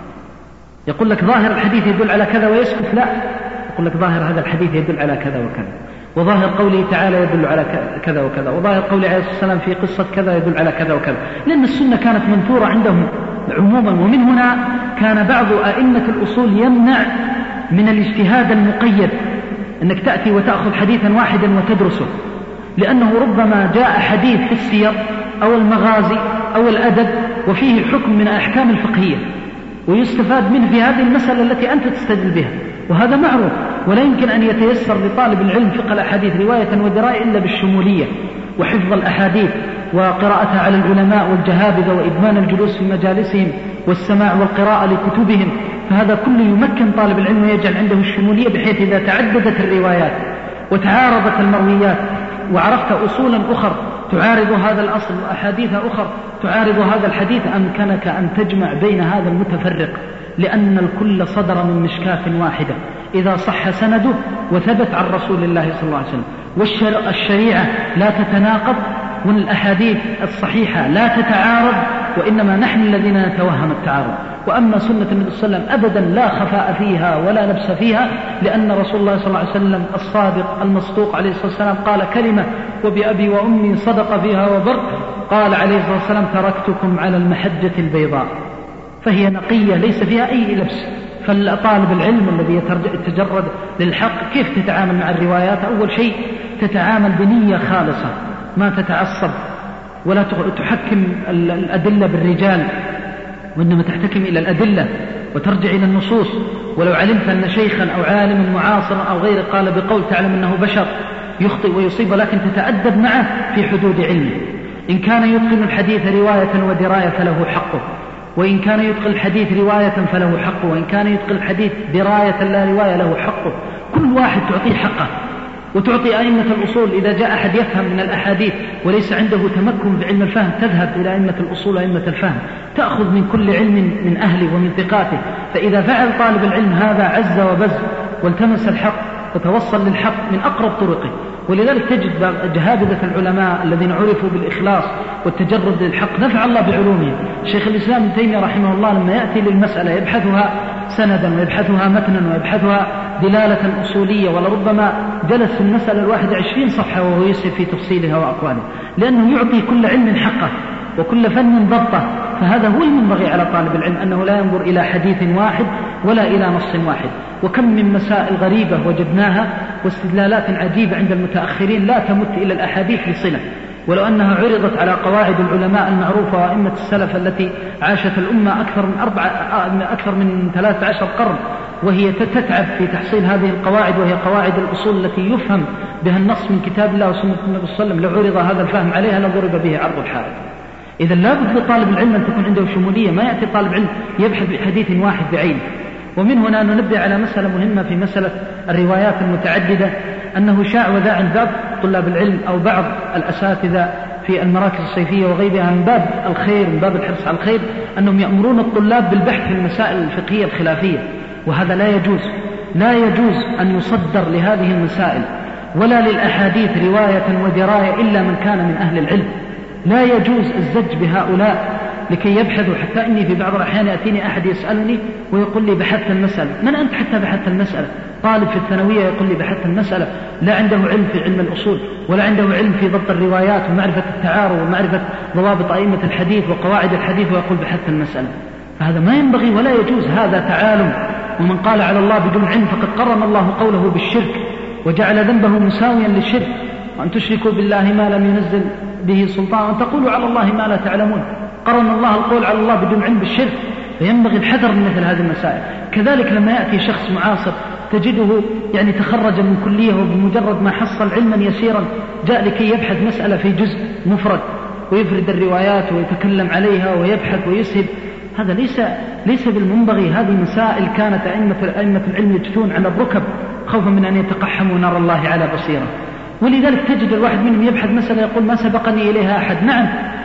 يقول لك ظاهر الحديث يدل على كذا ويسكت، لا، يقول لك ظاهر هذا الحديث يدل على كذا وكذا، وظاهر قوله تعالى يدل على كذا وكذا، وظاهر قوله عليه الصلاة والسلام في قصة كذا يدل على كذا وكذا، لأن السنة كانت منثورة عندهم عموما. ومن هنا كان بعض أئمة الأصول يمنع من الاجتهاد المقيد، أنك تأتي وتأخذ حديثا واحدا وتدرسه، لأنه ربما جاء حديث في السير أو المغازي أو الأدب وفيه حكم من أحكام الفقهية ويستفاد منه في هذه المسألة التي أنت تستدل بها، وهذا معروف. ولا يمكن أن يتيسر لطالب العلم فقه الأحاديث رواية ودراية إلا بالشمولية وحفظ الأحاديث وقراءتها على العلماء والجهابذة وإدمان الجلوس في مجالسهم والسماع والقراءة لكتبهم، فهذا كله يمكن طالب العلم ويجعل عنده الشمولية، بحيث إذا تعددت الروايات وتعارضت المرويات وعرفت أصولا أخر تعارض هذا الأصل وأحاديث أخر تعارض هذا الحديث، أمكنك أن تجمع بين هذا المتفرق، لأن الكل صدر من مشكاة واحدة إذا صح سنده وثبت عن رسول الله صلى الله عليه وسلم. والشريعة لا تتناقض والأحاديث الصحيحة لا تتعارض، وإنما نحن الذين نتوهم التعارض. وأما سنة النبي صلى الله عليه وسلم أبدا لا خفاء فيها ولا لبس فيها، لأن رسول الله صلى الله عليه وسلم الصادق المصدوق عليه الصلاة والسلام قال كلمة وبأبي وأمي صدق فيها وبر، قال عليه الصلاة والسلام تركتكم على المحجة البيضاء، فهي نقية ليس فيها أي لبس. فالطالب العلم الذي يتجرد للحق كيف تتعامل مع الروايات؟ أول شيء تتعامل بنية خالصة، ما تتعصب ولا تحكم الأدلة بالرجال، وإنما تحتكم إلى الأدلة وترجع إلى النصوص. ولو علمت أن شيخا أو عالما معاصرا أو غيره قال بقول تعلم أنه بشر يخطئ ويصيب، ولكن تتأدب معه في حدود علمه. إن كان يتقن الحديث رواية ودراية فله حقه، وإن كان يتقن الحديث رواية فله حقه، وإن كان يتقن الحديث دراية لا رواية له حقه. كل واحد تعطيه حقه، وتعطي أئمة الأصول إذا جاء أحد يفهم من الأحاديث وليس عنده تمكن بعلم الفهم تذهب إلى أئمة الأصول وأئمة الفهم، تأخذ من كل علم من أهله ومن ثقاته. فإذا فعل طالب العلم هذا عز وبز والتمس الحق وتوصل للحق من أقرب طرقه. ولذلك تجد جهابذة العلماء الذين عرفوا بالإخلاص والتجرد للحق نفع الله بعلومهم. شيخ الإسلام ابن تيمية رحمه الله لما يأتي للمسألة يبحثها سندا ويبحثها متنا ويبحثها دلالة أصولية، ولربما جلس في المسألة الواحدة عشرين صفحة وهو يسهب في تفصيلها وأقواله، لأنه يعطي كل علم حقه وكل فن ضبطه. فهذا هو المنبغي على طالب العلم، أنه لا ينظر إلى حديث واحد ولا إلى نص واحد. وكم من مسائل غريبة وجدناها واستدلالات عجيبة عند المتأخرين لا تمت إلى الأحاديث بصلة، ولو أنها عرضت على قواعد العلماء المعروفة وأئمة السلف التي عاشت الأمة أكثر من أربعة أكثر من ثلاثة عشر قرن وهي تتعب في تحصيل هذه القواعد، وهي قواعد الأصول التي يفهم بها النص من كتاب الله وسنة النبي صلى الله عليه وسلم، لو عرض هذا الفهم عليها لضرب به عرض الحائط. إذا لابد لطالب العلم أن تكون عنده شمولية، ما يأتي طالب علم يبحث بحديث واحد بعينه. ومن هنا ننبه على مسألة مهمة في مسألة الروايات المتعددة، أنه شاع وذاع عند بعض طلاب العلم أو بعض الأساتذة في المراكز الصيفية وغيرها من باب الخير، من باب الحرص على الخير، أنهم يأمرون الطلاب بالبحث في المسائل الفقهية الخلافية، وهذا لا يجوز. لا يجوز أن يصدر لهذه المسائل ولا للأحاديث رواية ودراية إلا من كان من أهل العلم. لا يجوز الزج بهؤلاء لكي يبحثوا، حتى إني في بعض الأحيان يأتيني أحد يسألني ويقول لي بحثت المسألة. من أنت حتى بحثت المسألة؟ طالب في الثانوية يقول لي بحثت المسألة، لا عنده علم في علم الأصول ولا عنده علم في ضبط الروايات ومعرفة التعارض ومعرفة ضوابط أئمة الحديث وقواعد الحديث، ويقول بحثت المسألة. فهذا ما ينبغي ولا يجوز، هذا تعالم. ومن قال على الله بدون علم فقد قرن الله قوله بالشرك وجعل ذنبه مساويا للشرك، وأن تشركوا بالله ما لم ينزل به سلطان وأن تقولوا على الله ما لا تعلمون. قرن الله القول على الله بدون علم بالشرك، فينبغي الحذر من مثل هذه المسائل. كذلك لما يأتي شخص معاصر تجده يعني تخرج من كلية وبمجرد ما حصل علما يسيرا جاء لكي يبحث مسألة في جزء مفرد ويفرد الروايات ويتكلم عليها ويبحث ويسهب، هذا ليس ليس بالمنبغي. هذه مسائل كانت أئمة أئمة العلم يجثون على الركب خوفا من أن يتقحموا نار الله على بصيرة. ولذلك تجد الواحد منهم يبحث مسألة يقول ما سبقني إليها أحد. نعم،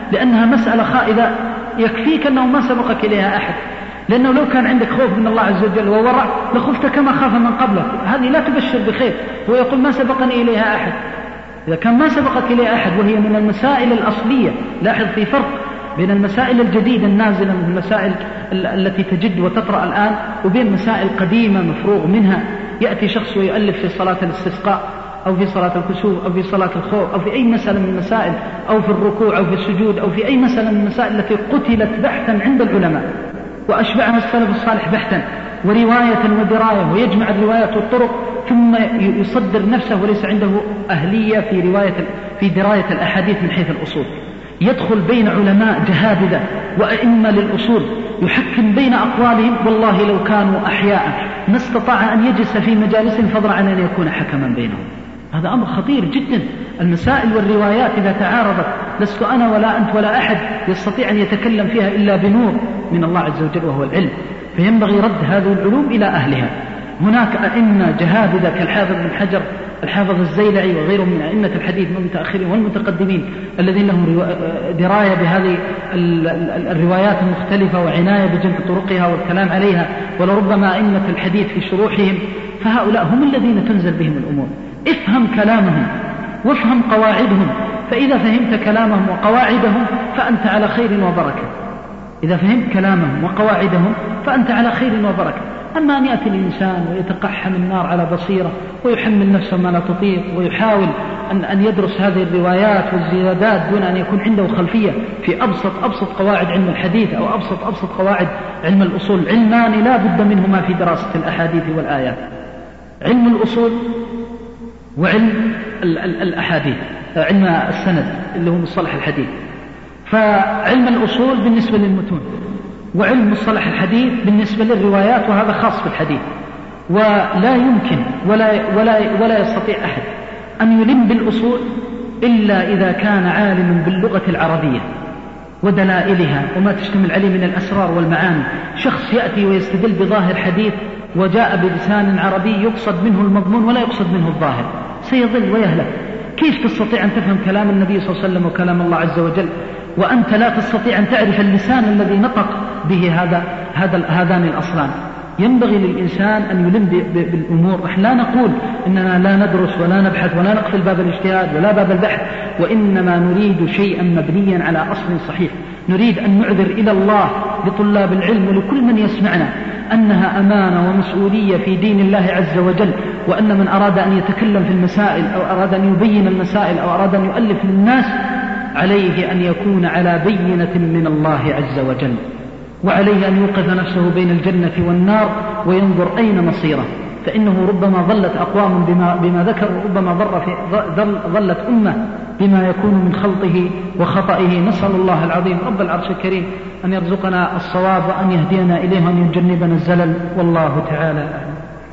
لأنها مسألة خائبة يكفيك أنه ما سبقك إليها أحد، لأنه لو كان عندك خوف من الله عز وجل وورع لخفت كما خاف من قبلك، هذه لا تبشر بخير. هو يقول ما سبقني إليها أحد. إذا كان ما سبقك إليها أحد وهي من المسائل الأصلية، لاحظ في فرق بين المسائل الجديدة النازلة من المسائل التي تجد وتطرأ الآن وبين مسائل قديمة مفروغ منها. يأتي شخص ويؤلف في صلاة الاستسقاء أو في صلاة الكسوف أو في صلاة الخوف أو في أي مسألة من المسائل أو في الركوع أو في السجود أو في أي مسألة من المسائل التي قتلت بحثا عند العلماء وأشبعها السلف الصالح بحثا ورواية ودراية، ويجمع الروايات والطرق ثم يصدر نفسه وليس عنده أهلية في رواية في دراية الأحاديث من حيث الأصول. يدخل بين علماء جهابذة وأئمة للأصول يحكم بين أقوالهم، والله لو كانوا أحياء ما استطاع أن يجلس في مجالس فضلا عن أن يكون حكما بينهم. هذا أمر خطير جدا. المسائل والروايات إذا تعارضت لست أنا ولا أنت ولا أحد يستطيع أن يتكلم فيها إلا بنور من الله عز وجل وهو العلم، فينبغي رد هذه العلوم إلى أهلها. هناك أئمة جهابذة كالحافظ بن حجر، الحافظ الزيلعي وغيرهم من أئمة الحديث من المتأخرين والمتقدمين الذين لهم دراية بهذه الروايات المختلفة وعناية بجمع طرقها والكلام عليها، ولربما أئمة الحديث في شروحهم، فهؤلاء هم الذين تنزل بهم الأمور. افهم كلامهم وافهم قواعدهم، فإذا فهمت كلامهم وقواعدهم فأنت على خير وبركة. إذا فهمت كلامهم وقواعدهم فأنت على خير وبركة. أما أن يأتي الإنسان ويتقحم النار على بصيرة ويحمل نفسه ما لا تطيق ويحاول أن, أن يدرس هذه الروايات والزيادات دون أن يكون عنده خلفية في أبسط أبسط قواعد علم الحديث أو أبسط أبسط قواعد علم الأصول، علمان لا بد منهما في دراسة الأحاديث والآيات: علم الأصول وعلم الأحاديث، علم السند اللي هو مصطلح الحديث. فعلم الأصول بالنسبة للمتون، وعلم مصطلح الحديث بالنسبة للروايات، وهذا خاص بالحديث. ولا يمكن ولا, ولا, ولا يستطيع أحد أن يلم بالأصول إلا إذا كان عالما باللغة العربية ودلائلها وما تشتمل عليه من الأسرار والمعاني. شخص يأتي ويستدل بظاهر حديث وجاء بلسان عربي يقصد منه المضمون ولا يقصد منه الظاهر، سيضل ويهلك. كيف تستطيع أن تفهم كلام النبي صلى الله عليه وسلم وكلام الله عز وجل وأنت لا تستطيع أن تعرف اللسان الذي نطق به هذا هذا هذان الأصلان؟ ينبغي للإنسان أن يلم بالأمور. نحن لا نقول إننا لا ندرس ولا نبحث ولا نقفل باب الاجتهاد ولا باب البحث، وإنما نريد شيئا مبنيا على أصل صحيح. نريد أن نعذر إلى الله لطلاب العلم ولكل من يسمعنا أنها أمانة ومسؤولية في دين الله عز وجل، وأن من أراد أن يتكلم في المسائل أو أراد أن يبين المسائل أو أراد أن يؤلف للناس عليه أن يكون على بينة من الله عز وجل، وعليه أن يوقف نفسه بين الجنة والنار وينظر أين مصيره، فإنه ربما ظلت أقوام بما, بما ذكر، وربما ضر في ظلت أمة بما يكون من خلطه وخطئه. نسأل الله العظيم رب العرش الكريم أن يرزقنا الصواب وأن يهدينا إليه وأن يجنبنا الزلل، والله تعالى أعلم.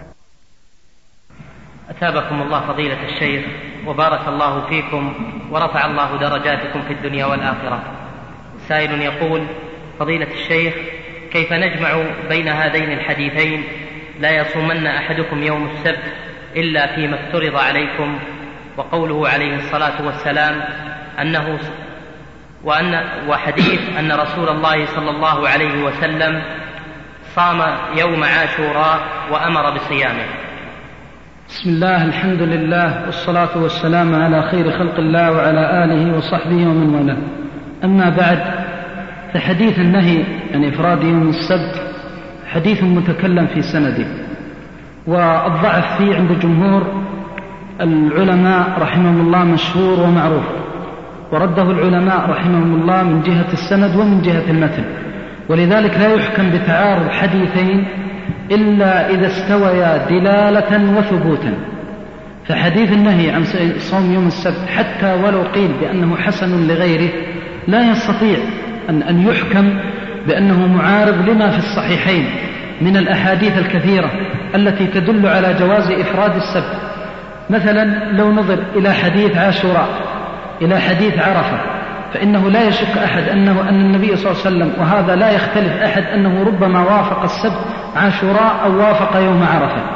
أثابكم الله فضيلة الشيخ وبارك الله فيكم ورفع الله درجاتكم في الدنيا والآخرة. سائل يقول: فضيلة الشيخ، كيف نجمع بين هذين الحديثين: لا يصومن أحدكم يوم السبت إلا فيما افترض عليكم، وقوله عليه الصلاة والسلام أنه وأن وحديث أن رسول الله صلى الله عليه وسلم صام يوم عاشوراء وأمر بصيامه؟ بسم الله، الحمد لله، والصلاة والسلام على خير خلق الله وعلى آله وصحبه ومن والاه. أما بعد، فحديث النهي عن إفراد يوم السبت حديث متكلم في سنده، والضعف فيه عند جمهور العلماء رحمهم الله مشهور ومعروف، ورده العلماء رحمهم الله من جهة السند ومن جهة المتن، ولذلك لا يحكم بتعارض حديثين إلا إذا استويا دلالة وثبوتا. فحديث النهي عن صوم يوم السبت حتى ولو قيل بأنه حسن لغيره لا يستطيع أن, أن يحكم بأنه معارض لما في الصحيحين من الأحاديث الكثيرة التي تدل على جواز إفراد السبت. مثلا لو نظر إلى حديث عاشوراء إلى حديث عرفة، فإنه لا يشك أحد أنه أن النبي صلى الله عليه وسلم، وهذا لا يختلف أحد، أنه ربما وافق السبت عاشوراء أو وافق يوم عرفة.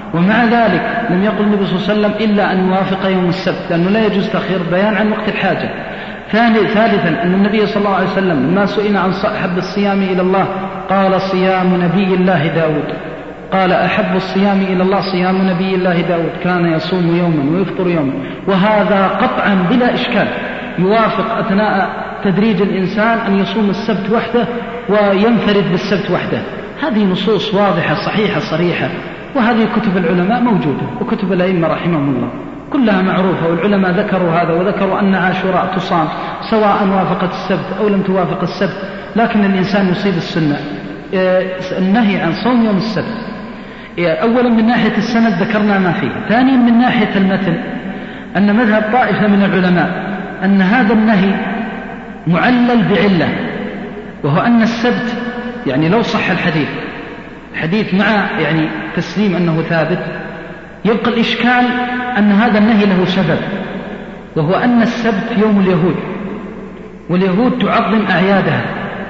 ومع ذلك لم يقل النبي صلى الله عليه وسلم إلا أن يوافق يوم السبت، لأنه لا يجوز تأخير بيان عن وقت الحاجة. ثالثا أن النبي صلى الله عليه وسلم لما سئل عن أحب الصيام إلى الله قال صيام نبي الله داود، قال أحب الصيام إلى الله صيام نبي الله داود كان يصوم يوما ويفطر يوما، وهذا قطعا بلا إشكال يوافق أثناء تدريج الإنسان أن يصوم السبت وحده وينفرد بالسبت وحده. هذه نصوص واضحة صحيحة صريحة، وهذه كتب العلماء موجودة وكتب الأئمة رحمهم الله كلها معروفة، والعلماء ذكروا هذا وذكروا أن عاشوراء تصام سواء وافقت السبت أو لم توافق السبت، لكن الإنسان يصيب السنة. النهي عن صوم يوم السبت أولا من ناحية السند ذكرنا ما فيه، ثانيا من ناحية المتن أن مذهب طائفة من العلماء أن هذا النهي معلل بعلة، وهو أن السبت يعني لو صح الحديث الحديث مع يعني تسليم أنه ثابت يبقى الإشكال أن هذا النهي له سبب، وهو أن السبت يوم اليهود، واليهود تعظم أعيادها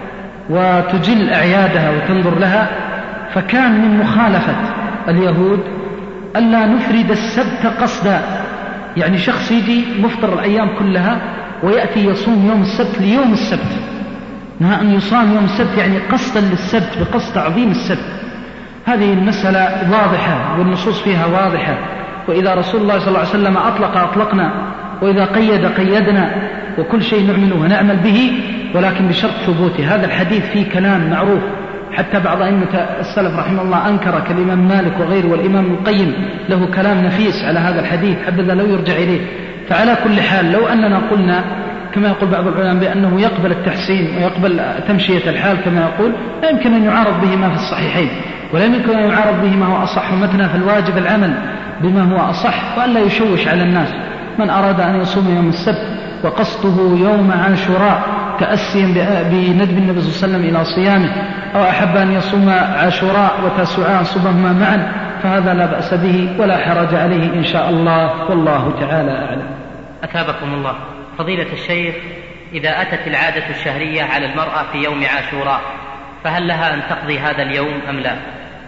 وتجل أعيادها وتنظر لها، فكان من مخالفة اليهود ألا نفرد السبت قصدا، يعني شخص يجي مفطر الأيام كلها ويأتي يصوم يوم السبت ليوم السبت، نهى أن يصام يوم السبت يعني قصدا للسبت بقصد تعظيم السبت. هذه المسألة واضحة والنصوص فيها واضحة، وإذا رسول الله صلى الله عليه وسلم أطلق أطلقنا، وإذا قيد قيدنا، وكل شيء نعمله ونعمل به ولكن بشرط ثبوته. هذا الحديث فيه كلام معروف، حتى بعض أئمة السلف رحمه الله أنكر كالإمام مالك وغيره، والإمام القيم له كلام نفيس على هذا الحديث حبذا لو يرجع إليه. فعلى كل حال لو أننا قلنا كما يقول بعض العلماء بأنه يقبل التحسين ويقبل تمشية الحال كما يقول، لا يمكن أن يعارض به ما في الصحيحين، ولا يمكن أن يعارض به ما هو أصح متنا، فالواجب العمل بما هو أصح وألا يشوش على الناس. من أراد أن يصوم يوم السبت وقصده يوم عاشوراء تأسيا بندب النبي صلى الله عليه وسلم إلى صيامه، أو أحب أن يصوم عاشوراء وتاسوعاء صومهما معا، فهذا لا بأس به ولا حرج عليه إن شاء الله، والله تعالى أعلم. أثابكم الله. فضيلة الشيخ، إذا أتت العادة الشهرية على المرأة في يوم عاشوراء فهل لها أن تقضي هذا اليوم أم لا؟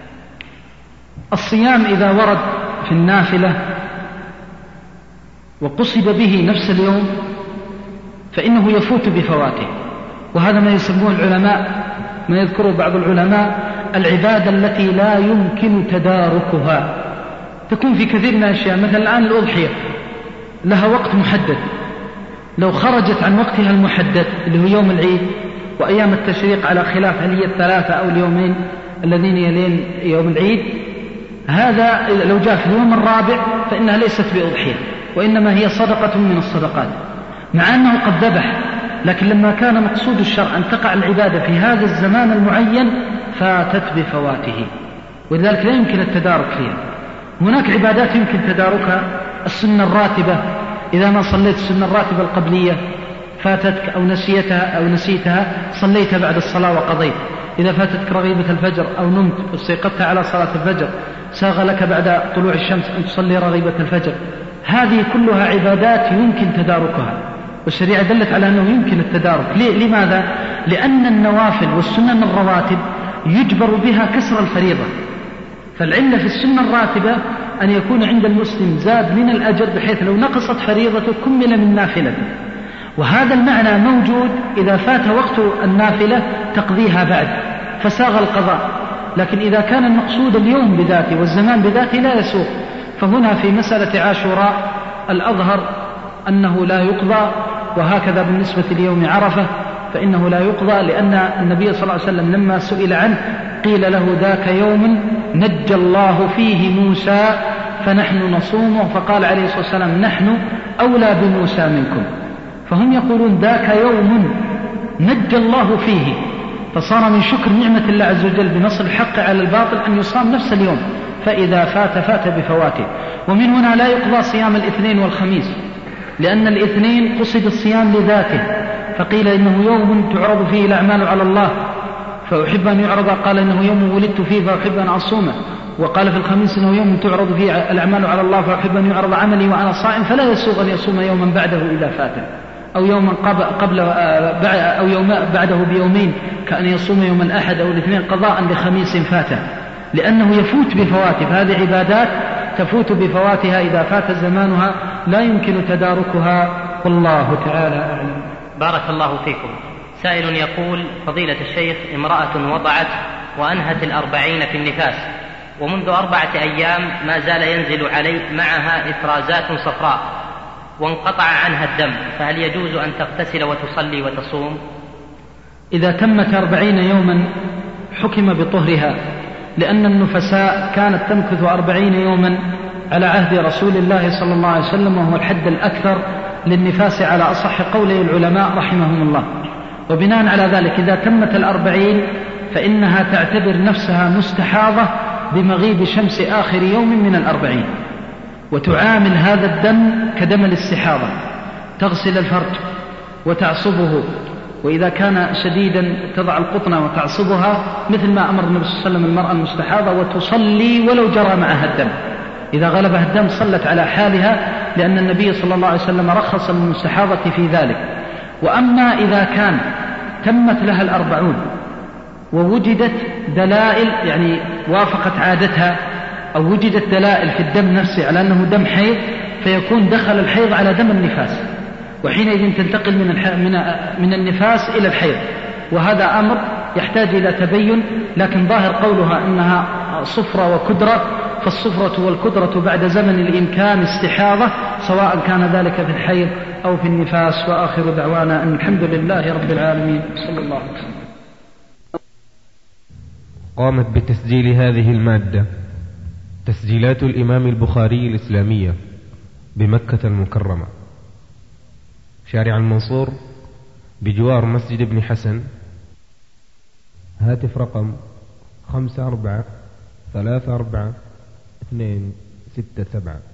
الصيام إذا ورد في النافلة وقصد به نفس اليوم فإنه يفوت بفواته، وهذا ما يسموه العلماء، ما يذكره بعض العلماء، العبادة التي لا يمكن تداركها. تكون في كثير من الأشياء، مثلا الآن الأضحية لها وقت محدد، لو خرجت عن وقتها المحدد اللي هو يوم العيد وأيام التشريق على خلاف هل هي الثلاثة أو اليومين الذين يلين يوم العيد، هذا لو جاء في اليوم الرابع فإنها ليست بأضحية، وإنما هي صدقة من الصدقات، مع أنه قد ذبح، لكن لما كان مقصود الشرع أن تقع العبادة في هذا الزمان المعين فاتت بفواته، ولذلك لا يمكن التدارك فيها. هناك عبادات يمكن تداركها، السنة الراتبة، إذا ما صليت السنة الراتبة القبلية فاتتك أو نسيتها أو نسيتها صليتها بعد الصلاة وقضيت. إذا فاتتك رغيبة الفجر أو نمت واستيقظت على صلاة الفجر ساغ لك بعد طلوع الشمس أن تصلي رغيبة الفجر. هذه كلها عبادات يمكن تداركها، والشريعة دلت على أنه يمكن التدارك. لماذا؟ لأن النوافل والسنن الرواتب يجبر بها كسر الفريضة، فالعلة في السنة الراتبة أن يكون عند المسلم زاد من الأجر بحيث لو نقصت فريضته كمل من نافلته، وهذا المعنى موجود إذا فات وقت النافلة تقضيها بعد فساغ القضاء. لكن إذا كان المقصود اليوم بذاته والزمان بذاته لا يسوق، فهنا في مسألة عاشوراء الأظهر أنه لا يقضى، وهكذا بالنسبة ليوم عرفة فإنه لا يقضى، لأن النبي صلى الله عليه وسلم لما سئل عنه قيل له ذاك يوم نجى الله فيه موسى فنحن نصومه، فقال عليه الصلاة والسلام نحن أولى بموسى منكم. فهم يقولون ذاك يوم نجى الله فيه، فصار من شكر نعمة الله عز وجل بنصر الحق على الباطل أن يصام نفس اليوم، فإذا فات فات بفواته. ومن هنا لا يقضى صيام الاثنين والخميس، لأن الاثنين قصد الصيام لذاته، فقيل إنه يوم تعرض فيه الأعمال على الله فأحب أن يعرض، قال إنه يوم ولدت فيه فأحب أن أصومه، وقال في الخميس إنه يوم تعرض فيه الأعمال على الله فأحب أن يعرض عملي وأنا صائم، فلا يسوغ أن يصوم يوما بعده إذا فاته، أو يوما قبل أو يوم بعده بيومين كأن يصوم يوم الأحد أو الاثنين قضاء لخميس فاته. لأنه يفوت بفواته، فهذه عبادات تفوت بفواتها إذا فات زمانها لا يمكن تداركها، والله تعالى أعلم. بارك الله فيكم. سائل يقول: فضيلة الشيخ، امرأة وضعت وأنهت الأربعين في النفاس، ومنذ أربعة أيام ما زال ينزل علي معها إفرازات صفراء وانقطع عنها الدم، فهل يجوز أن تغتسل وتصلي وتصوم؟ إذا تمت أربعين يوما حكم بطهرها، لأن النفساء كانت تمكث أربعين يوما على عهد رسول الله صلى الله عليه وسلم، وهو الحد الأكثر للنفاس على أصح قولي العلماء رحمهم الله. وبناء على ذلك إذا تمت الأربعين فإنها تعتبر نفسها مستحاضة بمغيب شمس آخر يوم من الأربعين، وتعامل هذا الدم كدم الاستحاضة، تغسل الفرج وتعصبه، وإذا كان شديدا تضع القطنة وتعصبها مثل ما أمر النبي صلى الله عليه وسلم المرأة المستحاضة، وتصلي ولو جرى معها الدم. إذا غلبها الدم صلت على حالها، لأن النبي صلى الله عليه وسلم رخص للمستحاضة في ذلك. وأما إذا كان تمت لها الأربعون ووجدت دلائل يعني وافقت عادتها، أو وجدت دلائل في الدم نفسه على أنه دم حيض، فيكون دخل الحيض على دم النفاس، وحينئذ تنتقل من من من النفاس إلى الحيض، وهذا أمر يحتاج إلى تبين. لكن ظاهر قولها أنها صفرة وكدرة، فالصفرة والكدرة بعد زمن الإمكان استحاضة، سواء كان ذلك في الحيض أو في النفاس. وآخر دعوانا أن الحمد لله رب العالمين، صلى الله عليه وسلم. قامت بتسجيل هذه المادة تسجيلات الإمام البخاري الإسلامية بمكة المكرمة، شارع المنصور بجوار مسجد ابن حسن. هاتف رقم خمسة أربعة ثلاثة أربعة اثنين ستة سبعة.